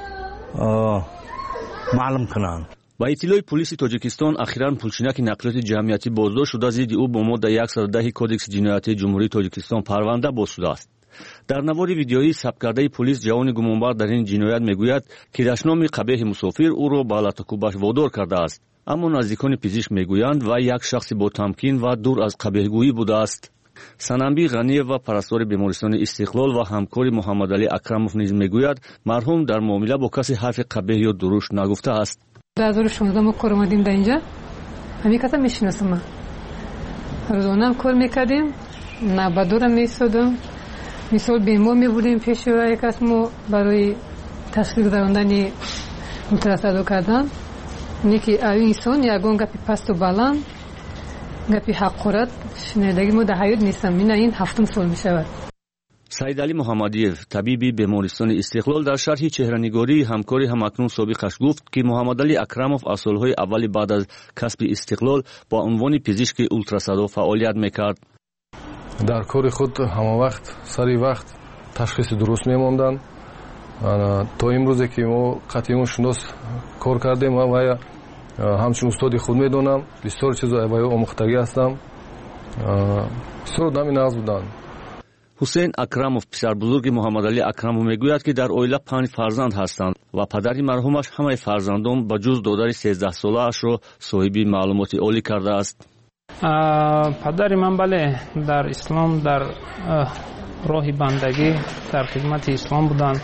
معلوم کنن. با اطلاع پلیس تاجیکستان اخیراً پلچینک نقلیات جمعیتی بازداشت شده، ضد او با ماده صد و ده کدکس جنایتی جمهوری تاجیکستان پرونده باز شده است. در نوار ویدیویی ثبت کرده پلیس جوان گمانبر در این جنایت میگوید که دشنام قبیح مسافر او را به لطوکوبش وادار کرده است، اما نزدیکان پزشک میگویند و یک شخص با تمکین و دور از قبیحگویی بوده است. سننبی غنیه و پرستار بیمارستان استقلال و همکار محمد علی اکرموف نیز میگوید مرحوم در معامله با کسی حرف قبیح یا درشت نگفته است. دو هزار و شانزده ما کار اومدیم در اینجا، همین کسا میشناسم من. روزانه هم کار میکردیم، نبدورم میستادم، مثال بیمار میبودیم پیش و یک کس ما برای تشخیص دارندن مترصد کردن. نیکی آیو انسان یگان گپی پست و بلند گپی حقارت شنیدگی ما در حیات نیستم. من این هفتم سال میشود. سید علی محمدیف طبیبی بیمارستان استقلال در شرح چهره‌نگاری همکاری همکنون سابقش گفت که محمد علی اکرموف از سالهای اولی بعد از کسب استقلال با عنوان پزشک اولتراسادا فعالیت میکرد. در کار خود همه وقت سری وقت تشخیص درست میموندن. تا امروزه که ما قطعی شناس کار کردیم و همچنین استادی خود میدونم بسیار چیزا برای آموختگی هستم. بسیار دمی ناز بودن. حسین اکرموف پسر بزرگ محمد علی اکرموف میگوید که در عائله پنج فرزند هستند و پدری مرحومش همه فرزندان با جز دادر سیزده ساله اش را صاحب معلومات عالی کرده است. پدر من بله در اسلام در راه بندگی در خدمت اسلام بودند.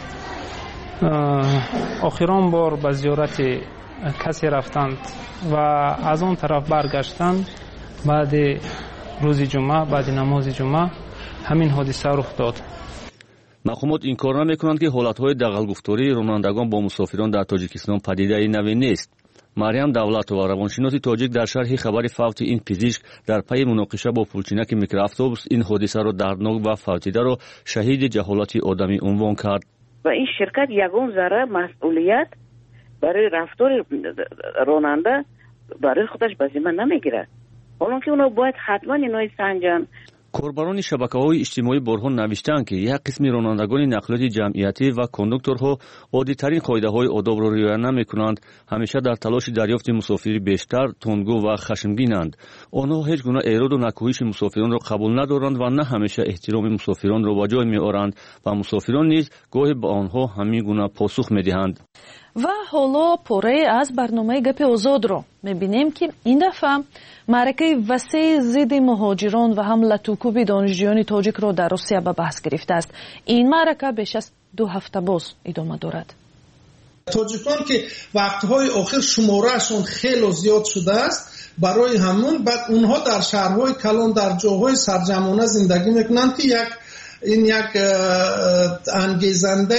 آخران بار به زیارت کسی رفتند و از اون طرف برگشتند. بعد روز جمعه بعد نماز جمعه همین حادثه رخ داد. مقامات انکار نمی‌کنند که حالت‌های دغل‌گفتاری رانندگان با مسافران در تاجیکستان پدیده نوین نیست. مریم دولتова روانشناس تاجیک در شرح خبر فوت این پزشک در پی مناقشه با پلچینک میکرواتوبوس این حادثه را دردناک و فوتیده را شهید جهالت آدمی عنوان کرد. و این شرکت یگان ذره مسئولیت برای رفتار راننده برای خودش به ذمه نمیگیره، حالا که اونا باید حتما اینو سنجن. کاربران شبکه‌های اجتماعی برهان نوشتند که یک قسم رانندگان نقلیات جمعیتی و کاندوکتورها عادی‌ترین قاعده‌های آداب را رعایت نمی‌کنند، همیشه در تلاش دریافت مسافری بیشتر تندگو و خشمگینند. آنها هیچ گونه ایراد و نکوهش مسافران را قبول ندارند و نه همیشه احترام مسافران را به جای می‌آورند و مسافران نیز گاهی به آنها همین گونه پاسخ می‌دهند. و حالا پاره از برنامه گپ آزاد رو میبینیم که این دفعه معرکه وسیع ضد مهاجران و هم لطوکوب دانشجویان تاجیک رو در روسیه به بحث گرفته است. این معرکه بیش از دو هفته باز ادامه دارد. تاجیکان که وقتهای آخر شمارهشون خیلی زیاد شده است، برای همون بعد اونها در شهرهای کلان در جاهای سرجمانه زندگی میکنند که یک این یک انگیزنده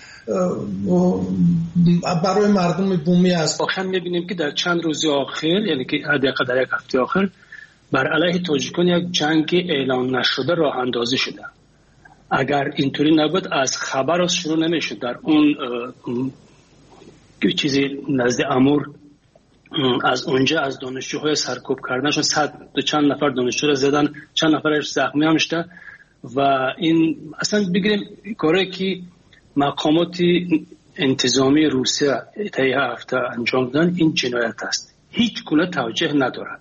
برای مردم بومی است. واقعا میبینیم که در چند روز آخر، یعنی که حداقل در یک هفته آخر، بر علیه تاجیکان یک جنگ اعلان نشده راه اندازی شده اگر اینطوری نبود از خبر شروع نمیشد. در اون چیزی نزد امور از اونجا از دانشجوهای سرکوب کردنشون صد دو چند نفر دانشجو رو زدن، چند نفرش زخمی هم شده و این اصلا بگیریم کاری که مقامات انتظامی روسیه طی هفته انجام دادن این جنایت است، هیچ گونه توجه ندارد.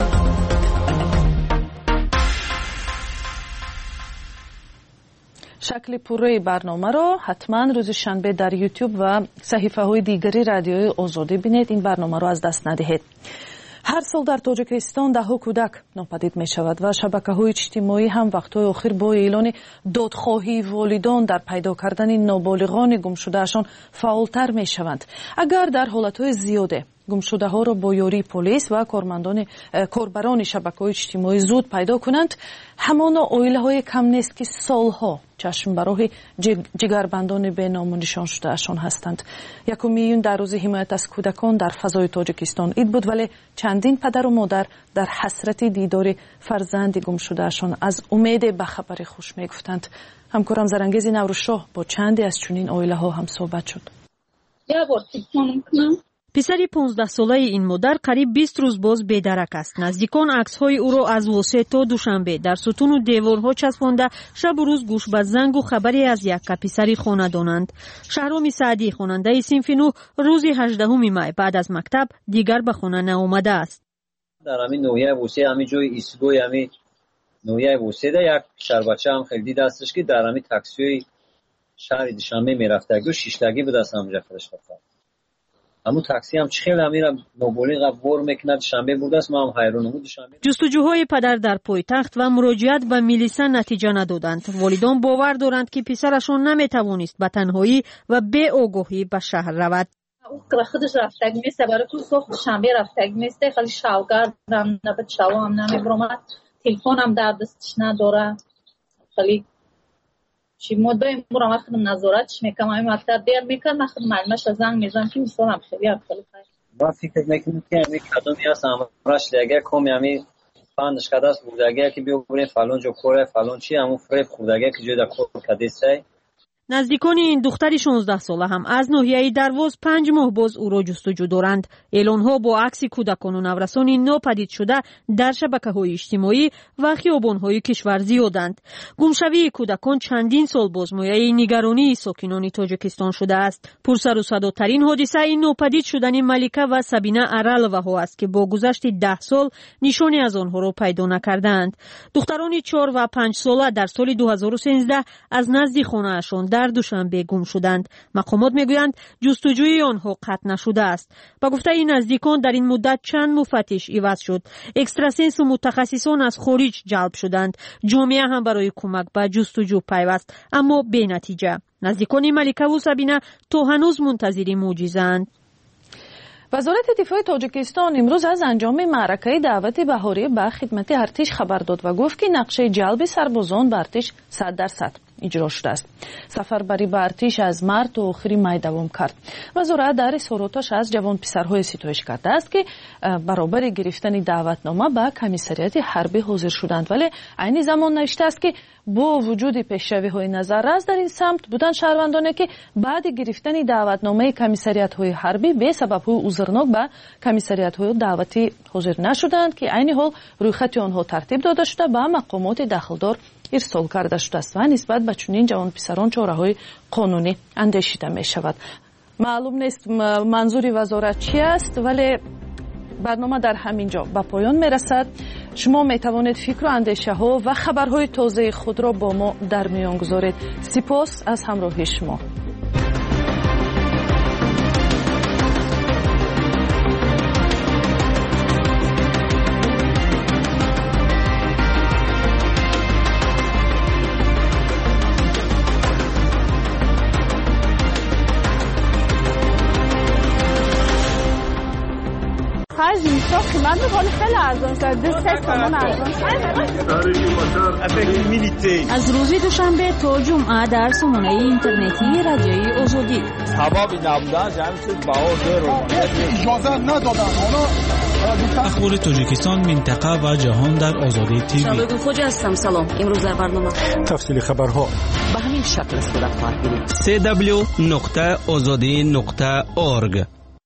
شکل پوره برنامه را حتما روز شنبه در یوتیوب و صحیفه های دیگری رادیوی آزادی بینید. این برنامه را از دست ندهید. هر سال در تاجیکستان ده ها کودک ناپدید می شود و شبکه های اجتماعی هم وقتهای آخر با اعلان دادخواهی والدان در پیدا کردن نابالغان گم شدهشان فعالتر می شوند. اگر در حالتهای زیاده گم شده ها را با یاری پلیس و کارمندان کاربران شبکه های اجتماعی زود پیدا کنند، همان عائله های کم نیست که سالها چشم برای جگربندان به نام و نشان شدهشان هستند. یکم ایون در روز حمایت از کودکان در فضای تاجیکستان عید بود، ولی چندین پدر و مادر در حسرت دیدار فرزند گم شدهشان از امید به خبر خوش می گفتند. همکارم زرنگیز نوروزشاه با چندی از چنین عائله ها هم صحبت شد. پسری پانزده ساله این مادر قریب بیست روز باز بیدرک است. نزدیکان عکس‌های او را از واسه تا دوشنبه در ستون و دیوارها چسبانده شب و روز گوش به زنگ و خبری از یک پسری خانه دانند. شهرام سعدی خواننده صنف نه روز هجدهم می بعد از مکتب دیگر به خانه نیامده است. در همین نویه واسه همین جای ایستگاه همین نویه واسه ده یک پسر بچه هم خیلی دستش که در همین تاکسی شهر دوشنبه میرفته و شیشتگی به دست همونجا خودش رفته. همون تاکسی هم خیلی همین نابالغ بور میکنه. شنبه بود است، ما هم حیرانم بود. شنبه جستجوهای پدر در پایتخت و مراجعت به میلیسا نتیجه ندادند. والدان باور دارند که پسرشان نمیتوانست به تنهایی و بی آگاهی به شهر رود. او خودش رفتگ میسته، برای تو صبح شنبه رفتگ میسته، خیلی شاوگرد هم نبود، شاو هم نمیبرمد، تلفن هم در دستش نداره. خیلی چی مدام مرا خودم نظارتش میکنم، این مکتب دیر میکنم، خودم معلمش زنگ میزنم که میسوام خیلی خیلی خیلی با فکر میکنم که همین کدومی هست امراش دیگه کمی همین پاندش کده است بودگه که بیو بریم فلان جو کوره فلان چی همون فریب خودگه که جای در کور کدیسته. نزدیکان این دختری شانزده ساله هم از ناحیه درواز پنج ماه باز او را جستجو دارند. اعلان‌ها با عکس کودکان و نورسان ناپدید شده در شبکه‌های اجتماعی و خیابان‌های کشور زیادند. گمشوی کودکان چندین سال باز مایه نگرانی ساکنان تاجیکستان شده است. پرسر و صداترین حادثه این ناپدید شدن ملیکه و سبینه ارالوها است که با گذشت ده سال نشانی از آنها را پیدا نکردند. دختران چهار و پنج ساله در سال دو هزار و سیزده از نزد خانه‌شان در دوشنبه گم شدند. مقامات میگویند جستجوی آنها قطع نشده است. با گفته این نزدیکان در این مدت چند مفتش عوض شد. اکستراسنس و متخصصان از خارج جلب شدند. جامعه هم برای کمک به جستجو پیوست، اما بی نتیجه. نزدیکان ملیکه و سبینه تا هنوز منتظر معجزه‌اند. وزارت دفاع تاجیکستان امروز از انجام معرکه دعوت بهاری به خدمت ارتش خبر داد و گفت که نقشه جلب سربازان به ارتش صد درصد اجرا شده است. سفربری به ارتش از مارس تا آخر می دوام کرد. وزارت در اظهاراتش از جوان پسرهای ستایش کرده است که برابر گرفتن دعوتنامه به کمیسریات حربی حاضر شدند، ولی عین زمان نوشته است که با وجود پیشروی‌های نظررس در این سمت بودن شهروندانی که بعد گرفتن دعوتنامه کمیسریات‌های حربی به سبب‌های عذرناک به کمیسریات‌های دعوتی حاضر نشدند که عین حال رویخط آنها ترتیب داده شده به مقامات دخلدار ارسال کرده شده است و نسبت به چنین جوان پسران چاره‌های قانونی اندیشیده می شود. معلوم نیست منظوری وزارت چی است، ولی برنامه در همینجا به پایان می رسد. شما می توانید فکر و اندیشه ها و خبرهای تازه خود را با ما در میان گذارید. سپاس از همراهی شما. خرج اینجا قیمت میکنه خیلی ارزان شد. دو سه تومن ارزان شد. از روز دوشنبه تا جمعه در سامانه اینترنتی رادیوی آزادی. سبب نبودن جمعی با او دو رو اجازه ندادن. اخبار تاجیکستان، منطقه و جهان در آزادی تیوی. شباب خوش هستم. سلام. امروز در برنامه تفصیل خبرها به همین شکل صورت خواهد گرفت. سه دبلیو نقطه آزادی نقطه اورگ.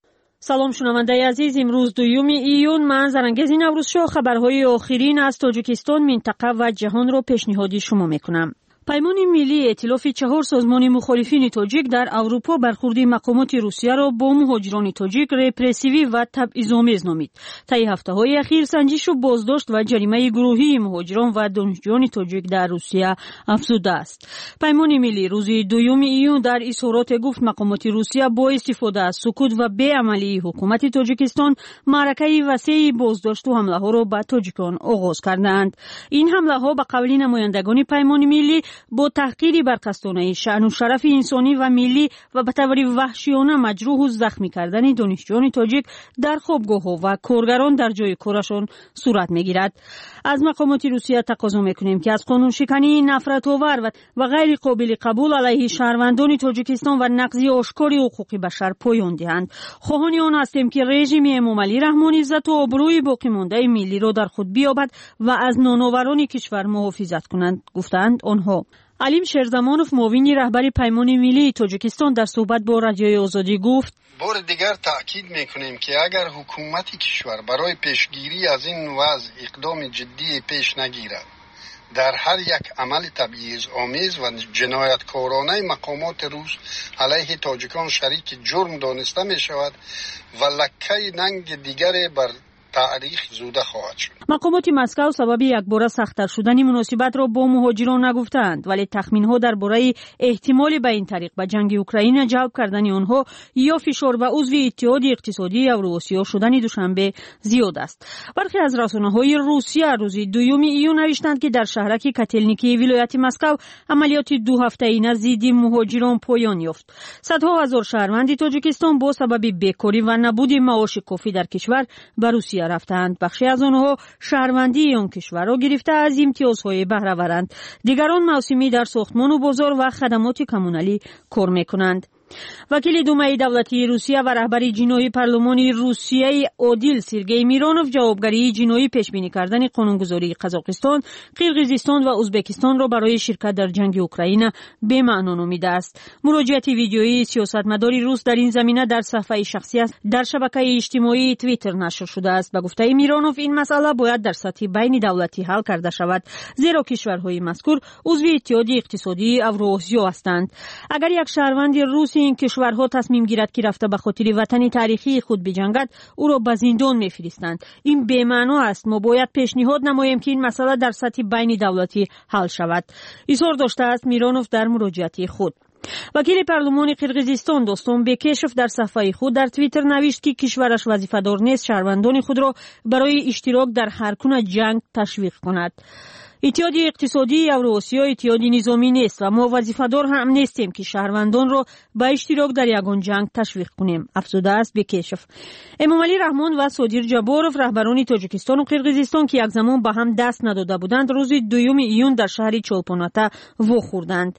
سلام شنونده عزیز، امروز دوم ایون من زرنگز نوروز شو خبرهای آخرین از تاجیکستان، منطقه و جهان رو پیشنهاد شما میکنم. پیمان ملی ائتلاف چهار سازمان مخالفین تاجیک در اروپا برخوردی مقامات روسیه را با مهاجران تاجیک رپرسیوی و تبعیض‌آمیز نامید. طی هفته‌های اخیر سنجش و بازداشت و جریمه گروهی مهاجران و دانشجویان تاجیک در روسیه افزوده است. پیمان ملی روز دوم ایون در اظهارات گفت مقامات روسیه با استفاده از سکوت و بی‌عملی حکومت تاجیکستان معرکه وسیع بازداشت و حمله ها را به تاجیکان آغاز کردند. این حمله ها به قول نمایندگان پیمان ملی با تحقیر برخاستانه شأن و شرف انسانی و ملی و به طور وحشیانه مجروح و زخمی کردن دانشجویان تاجیک در خوابگاه‌ها و کارگران در جای کارشان صورت می‌گیرد. از مقامات روسیه تقاضا می‌کنیم که از قانون شکنی نفرت‌آور و غیر قابل قبول علیه شهروندان تاجیکستان و نقضی آشکار حقوق بشر پایان دهند. خواهان آن هستیم که رژیم امامعلی رحمانی عزت و آبروی باقی مانده ملی را در خود بیابد و از نانآوران کشور محافظت کنند، گفتند آنها. علیم شیرزمانوف معاون رهبر پیمان ملی تاجیکستان در صحبت با رادیوی آزادی گفت: بار دیگر تأکید میکنیم که اگر حکومت کشور برای پیشگیری از این وضع اقدام جدی پیش نگیرد، در هر یک عمل تبعیض آمیز و جنایتکارانه مقامات روس علیه تاجیکان شریک جرم دانسته می شود و لکه ننگ دیگر بر تاریخ زوده خواهد شد. مقامات مسکو سبب یکباره سخت‌تر شدن مناسبت را با مهاجران نگفتند، ولی تخمین‌ها درباره احتمال به این طریق به جنگ اوکراین جلب کردن آنها یا فشار به عضو اتحاد اقتصادی اوراسیا شدن دوشنبه زیاد است. برخی از رسانه‌های روسیه روز دوم ایون نوشتند که در شهرک کاتلنیکی ولایت مسکو عملیات دو هفته‌ای ضد مهاجران پایان یافت. صدها هزار شهروند تاجیکستان با سبب بیکاری و نبود معاش کافی در کشور به روسیه رفتند. بخشی از آنها شهروندی آن کشور را گرفته از امتیازهای بهره‌ورند. دیگران موسمی در ساختمان و بازار و خدمات کمونالی کار می‌کنند. وکیل دومای دولتی روسیه و رهبر جنایی پارلمانی روسیه عادل سرگئی میرانوف جوابگری جنایی پیش بینی کردن قانونگذاری قزاقستان، قرقیزستان و ازبکستان را برای شرکت در جنگ اوکراین به معنا نامیده است. مراجعه ویدیویی سیاستمدار روس در این زمینه در صفحه شخصی در شبکه اجتماعی توییتر نشر شده است. به گفته میرانوف این مسئله باید در سطح بین دولتی حل کرده شود، زیرا کشورهای مذکور عضو اتحاد اقتصادی اوراسیا هستند. اگر یک شهروند روس این کشورها تصمیم گیرد که رفته به خاطر وطن تاریخی خود بجنگد، او را به زندان می‌فرستند. این بی‌معنا است. ما باید پیشنهاد نماییم که این مسئله در سطح بین دولتی حل شود، اظهار داشته است میرانوف در مراجعه خود. وکیل پارلمان قرقیزستان دوستان بکشف در صفحه خود در توییتر نوشت که کشورش وظیفه‌دار نیست شهروندان خود را برای اشتراک در هر گونه جنگ تشویق کند. اتحاد اقتصادی اوراسیا اتحاد نظامی نیست و ما وظیفه‌دار هم نیستیم که شهروندان را به اشتراک در یگان جنگ تشویق کنیم، افزوده است بکشف. امامعلی رحمان و صادر جبارов رهبران تاجیکستان و قرقیزستان که یک زمان به هم دست نداده بودند روز دوم ایون در شهر چولپوناتا واخوردند.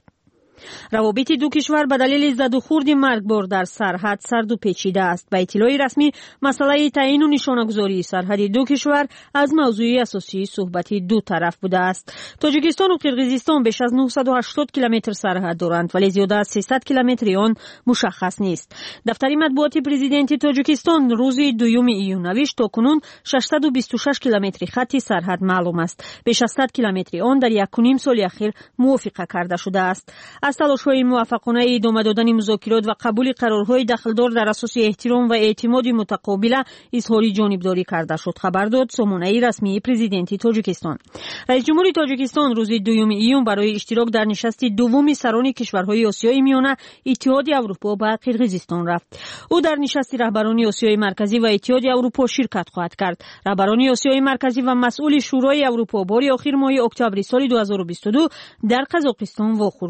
روابط دو کشور به دلیل زد و خورد مرگبار در سرحد سرد و پیچیده است. به اطلاع رسمی مسئله تعیین و نشانه‌گذاری سرحد دو کشور از موضوع اساسی صحبت دو طرف بوده است. تاجیکستان و قرقیزستان بیش از نهصد و هشتاد کیلومتر سرحد دارند، ولی زیاده از سیصد کیلومتر آن مشخص نیست. دفتر مطبوعات پرزیدنت تاجیکستان روز دوم ایون نوشت تاکنون ششصد و بیست و شش کیلومتر خط سرحد معلوم است. بیش از صد کیلومتر آن در یک و نیم سال اخیر موافقه کرده شده است. از تلاش‌های موفقانه ادامه دادن مذاکرات و قبول قرارهای دخلدار در اساس احترام و اعتماد متقابل اظهار جانبداری کرده شد، خبر داد سامانه رسمی پرزیدنت تاجیکستان. رئیس جمهور تاجیکستان روز دوم ایون برای اشتراک در نشست دوم سران کشورهای آسیای میانه اتحاد اروپا به قرقیزستان رفت. او در نشست رهبران آسیای مرکزی و اتحاد اروپا شرکت خواهد کرد. رهبران آسیای مرکزی و مسئول شورای اروپا بار آخر ماه اکتبر سال دو هزار و بیست و دو در قزاقستان واخورده بودند.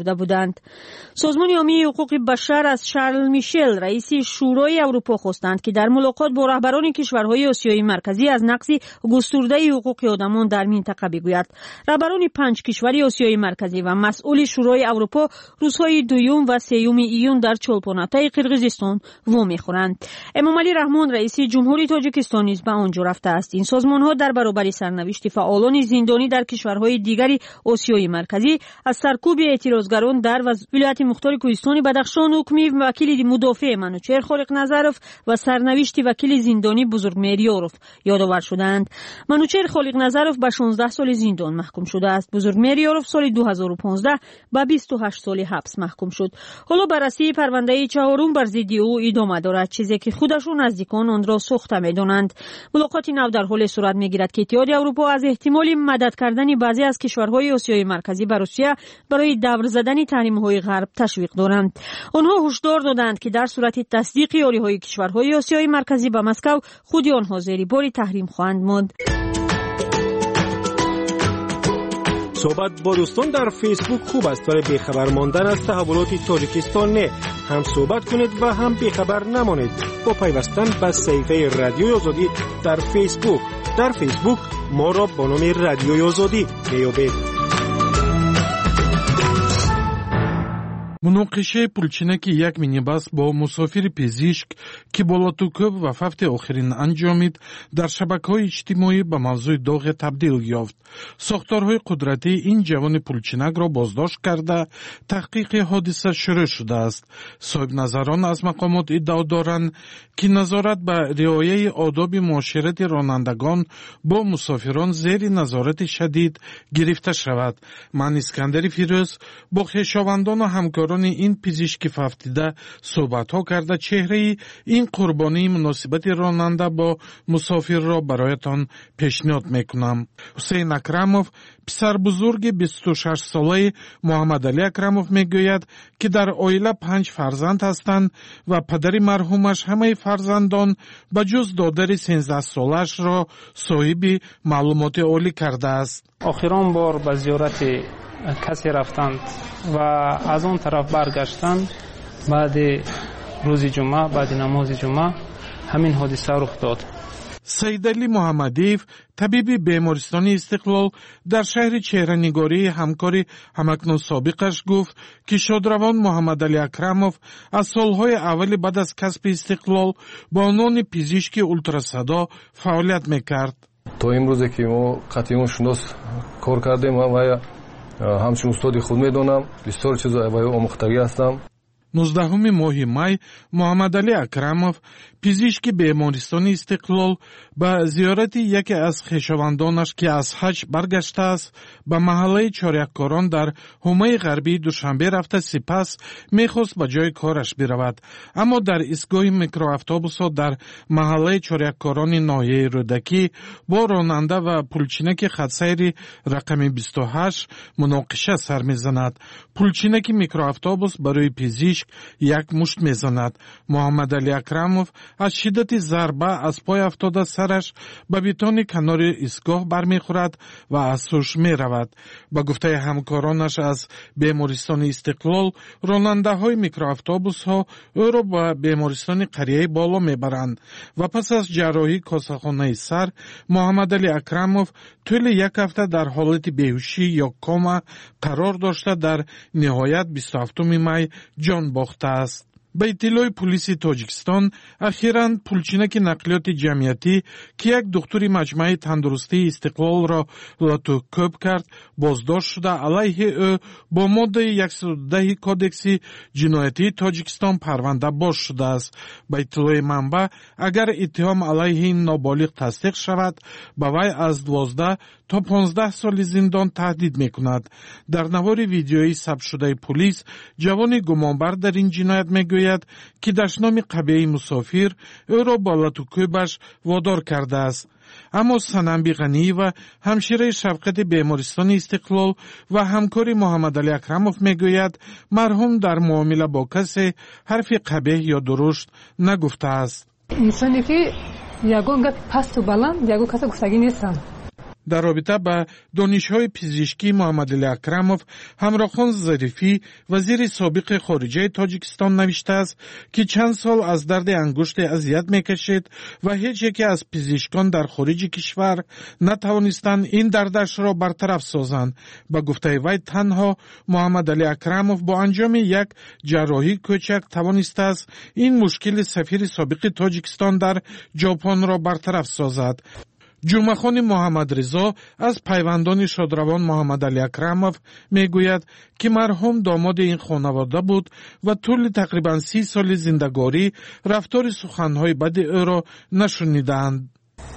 دارند. سازمان عامی حقوق بشر از شارل میشل رئیس شورای اروپا خواستند که در ملاقات با رهبران کشورهای آسیای مرکزی از نقض گسترده حقوق آدمان در منطقه بگوید. رهبران پنج کشور آسیای مرکزی و مسئول شورای اروپا روزهای دوم و سوم ایون در چولپاناتا قرقیزستان و میخورند. امامعلی رحمان رئیس جمهوری تاجیکستان نیز به آنجا رفته است. این سازمان ها در برابر سرنوشت فعالان زندانی در کشورهای دیگری آسیای مرکزی از سرکوب اعتراضگران در ولایت مختار کوهستان بدخشان حکمی وکیل مدافع منوچهر خالق‌نظرов و سرنوشت وکیل زندانی بزرگمیریاروف یادآور شدند. منوچهر خالق‌نظرов به شانزده سال زندان محکوم شده است. بزرگمیریاروف سال دو هزار و پانزده به بیست و هشت سال حبس محکوم شد. حالا بررسی پرونده چهارم بر ضد او ادامه دارد، چیزی که خودشون نزدیکان آن را ساخته می‌دانند. ملاقات نو در حال صورت می‌گیرد که اتحاد اروپا از احتمال مدد کردن بعضی از کشورهای آسیای مرکزی به روسیه برای دور زدن تحریم‌های غرب تشویق دارند. آنها هشدار دادند که در صورت تصدیق یاری‌های کشورهای آسیای مرکزی به مسکو خود آنها زیر بار تحریم خواهند ماند. صحبت با دوستان در فیسبوک خوب است، ولی بیخبر ماندن از تحولات تاجیکستان نه. هم صحبت کنید و هم بیخبر نمانید با پیوستن به صفحه رادیوی آزادی در فیسبوک. در فیسبوک ما را با نام رادیوی آزادی میابید. مناقشه پولچینکی یک مینیبас با مسافر پزشک که با لاتوکوب و هفت آخرین انجامید در شبکه‌های اجتماعی به موضوع داغ تبدیل یافت. ساختارهای قدرتی این جوان پولچینک را بازداشت کرده تحقیق حادثه شروع شده است. صاحب نظران از مقامات ادعا دارند که نظارت به رعایت آداب معاشرت رانندگان با مسافران زیر نظارت شدید گرفته شود. من اسکندر فیروز با خویشاوندان و همکاران این پزشک ففتیده صحبت ها کرده چهره این قربانی مناسبت راننده با مسافر را برایتان پیشنهاد میکنم. حسین اکرموف پسر بزرگ بیست و شش ساله محمد علی اکرموف میگوید که در عائله پنج فرزند هستند و پدر مرحومش همه فرزندان به جز دادر سیزده سالش را صاحب معلومات عالی کرده است. آخرین بار به زیارت کسی رفتند و از اون طرف برگشتند بعد روز جمعه، بعد نماز جمعه همین حادثه رخ داد. سید علی محمدیف طبیب بیمارستان استقلال در شهر چهره‌نگاری همکاری همکنون سابقش گفت که شادروان محمد علی اکرموف از سالهای اول بعد از کسب استقلال با عنوان پزشک اولتراسدا فعالیت میکرد. تا امروزه که ما قطعی شناس کار کردیم و همچون استادی خود میدونم بسیار چیزا با آموختگی هستم. نوزدهم ماه مای محمد علی اکرموف پزشک بیمارستان استقلال به زیارت یکی از خویشاوندانش که از حج برگشته است به محله چاریککاران در حومه غربی دوشنبه رفته، سپس میخواست به جای کارش برود، اما در ایستگاه میکرواتوبوس‌ها در محله چاریککاران ناحیه رودکی با راننده و پولچینک خطسیر رقم بیست و هشت مناقشه سر میزند. پولچینک میکرواتوبوس برای پزشک یک مشت میزند. محمد علی اکرموف از شدت ضربه از پای افتاده سرش به بتون کنار ایستگاه برمیخورد و از سوش میرود. با گفته همکارانش از بیمارستان استقلال، راننده های میکرواتوبوس ها او را به بیمارستان قریه بالا میبرند و پس از جراحی کاسه‌خانه سر، محمد علی اکرموف طول یک هفته در حالت بیهوشی یا کوما قرار داشته در نهایت بیست و هفتم می جان باخته است. به اطلاع پلیس تاجیکستان، اخیراً پولچینک نقلیات جمعیتی که یک دکتر مجمع تندرستی استقلال را لاتوکوب کرد بازداشت شده، علیه او با ماده صد و ده کودکس جنایتی تاجیکستان پرونده باز شده است. به اطلاع منبع، اگر اتهام علیه این نابالغ تصدیق شود، به وی از دوازده تا پانزده سال زندان تهدید میکند. در نوار ویدیویی ثبت شده پلیس، جوان گمانبر در این جنایت میگوید که دشنام قبیله مسافر او را با لاتوکوبش وادار کرده است. اما سننبی غنی و همشیره شفقت بیمارستان استقلال و همکاری محمد علی اکرموف میگوید مرحوم در معامله با کسی حرف قبیح یا درشت نگفته است. انسانی که یگان گپ پست و بلند یگو کسی گفتگی نیستن. در رابطه با دانش‌های پزشکی محمدعلی اکرمов همراخان ظریفی وزیر سابق خارجه تاجیکستان نوشته است که چند سال از درد انگشت اذیت میکشید و هیچ یکی از پزشکان در خارج کشور نتوانستند این دردش را برطرف سازند. با گفته وی تنها محمدعلی اکرمov با انجام یک جراحی کوچک توانسته است این مشکل سفیر سابق تاجیکستان در ژاپن را برطرف سازد. جمعخان محمد رضا از پیوندان شادروان محمدعلی اکرمov میگوید که مرحوم داماد این خانواده بود و طول تقریبا سی سال زندگاری رفتار سخنهای بد او را نشنیدند.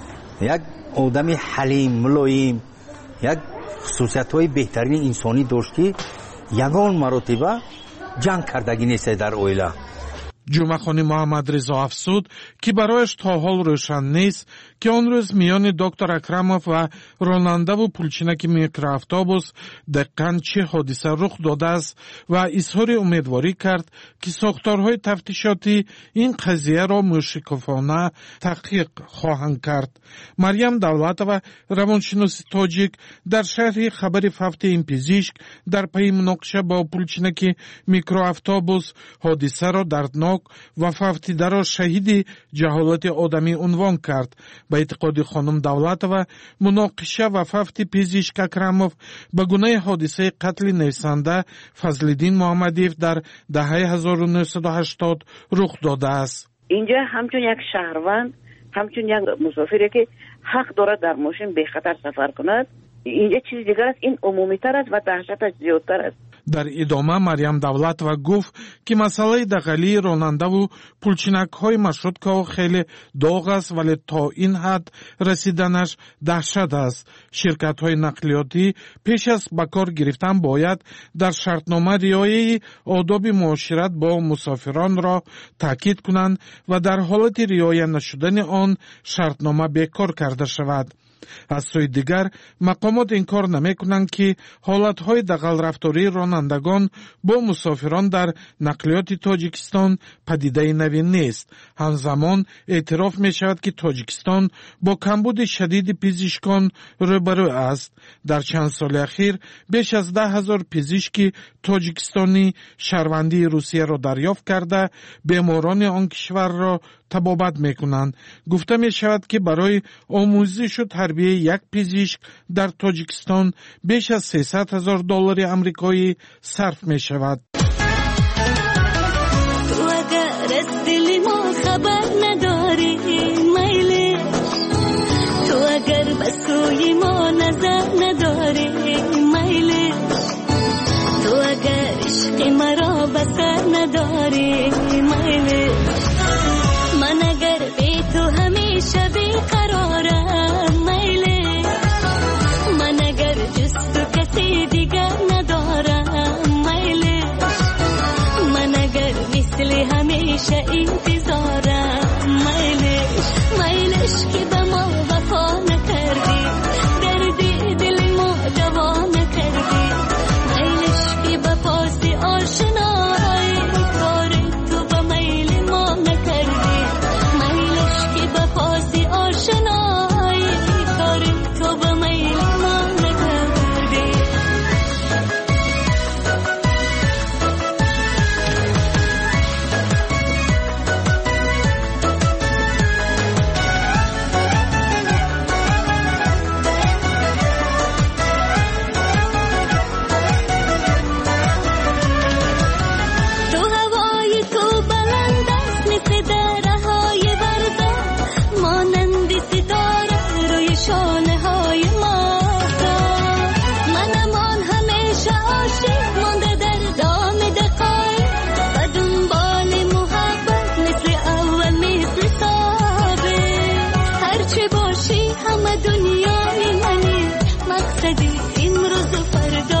یک آدم حلیم ملایم، یک خصوصیت‌های بهترین انسانی داشت که یگان مرتبه جنگ کردگی نیست در اویلا. جمعخانی محمد رضا افزود که برایش تا حال روشن نیست که آن روز میان دکتر اکرمov و راننده و پولچینک میکرواتوبوس دقیقاً چه حادثه رخ داده است و اظهار امیدواری کرد که ساختارهای تفتیشاتی این قضیه را موشکافانه تحقیق خواهند کرد. مریم دولتова روانشناس تاجیک در شرح خبر فوت این پزشک در پی مناقشه با پولچینک میکرواتوبوس حادثه را دردناک و فوتیده را شهید جهالت آدمی عنوان کرد. به اعتقاد خانم دولتова مناقشه و فوت پزشک اکرمov به گونه حادثه قتل نویسنده فضلالدین محمدیف در دهه هزار و نهصد و هشتاد رخ داده است. اینجا همچون یک شهروند، همچون یک مسافری که حق دارد در ماشین به خطر سفر کند، اینجا چیز دیگر است. این عمومی تر است و دهشتش زیادتر است. در ادامه مریم دولتова گفت که مسئله دغلی راننده و پولچینک های مشروطه خیلی داغ است ولی تا این حد رسیدنش دهشت است. شرکت های نقلیاتی پیش از به کار گرفتن باید در شرطنامه رعایت آداب معاشرت با مسافران را تاکید کنند و در حالت رعایت نشدن آن شرطنامه بیکار کرده شود. از سوی دیگر مقامات انکار نمی کنند که حالتهای دغل رفتاری رانندگان با مسافران در نقلیات تاجیکستان پدیده نوین نیست. همزمان اعتراف می شود که تاجیکستان با کمبود شدید پزشکان روبرو است. در چند سال اخیر بیش از ده هزار پزشک تاجیکستانی شهروندی روسیه را دریافت کرده بیماران آن کشور را طبابت می کنند. گفته می شود که برای آموزش و تربیه یک پزشک در تاجیکستان بیش از سیصد هزار دلار آمریکایی صرف می شود. تو اگر از دل ما خبر نداری میلی، تو اگر بسوی ما نظر نداری میلی، تو اگر عشق مرا بسر نداری میلی، من اگر بی تو همیشه بیقرارم میلی، من اگر جز تو کسی دیگر ندارم میلی، من اگر مثل همیشه انتظارم میلی، میلش که به ما وفا نکردی، دردی دل ما دوا نکردی، میلش که به پاس آشنایی کار تو به میل ما نکردی، میلش که به پاس آشنایی کار تو به میل ما نکردی. تو هوای تو بلند است مثل درهای برزا، مانند ستاره روی شانه های ماهتاب، منمان همیشه عاشق مانده در دام دقایق و دنبال محبت مثل اول مثل ثابت، هرچه باشی همه دنیای منی، مقصدی امروز و فردا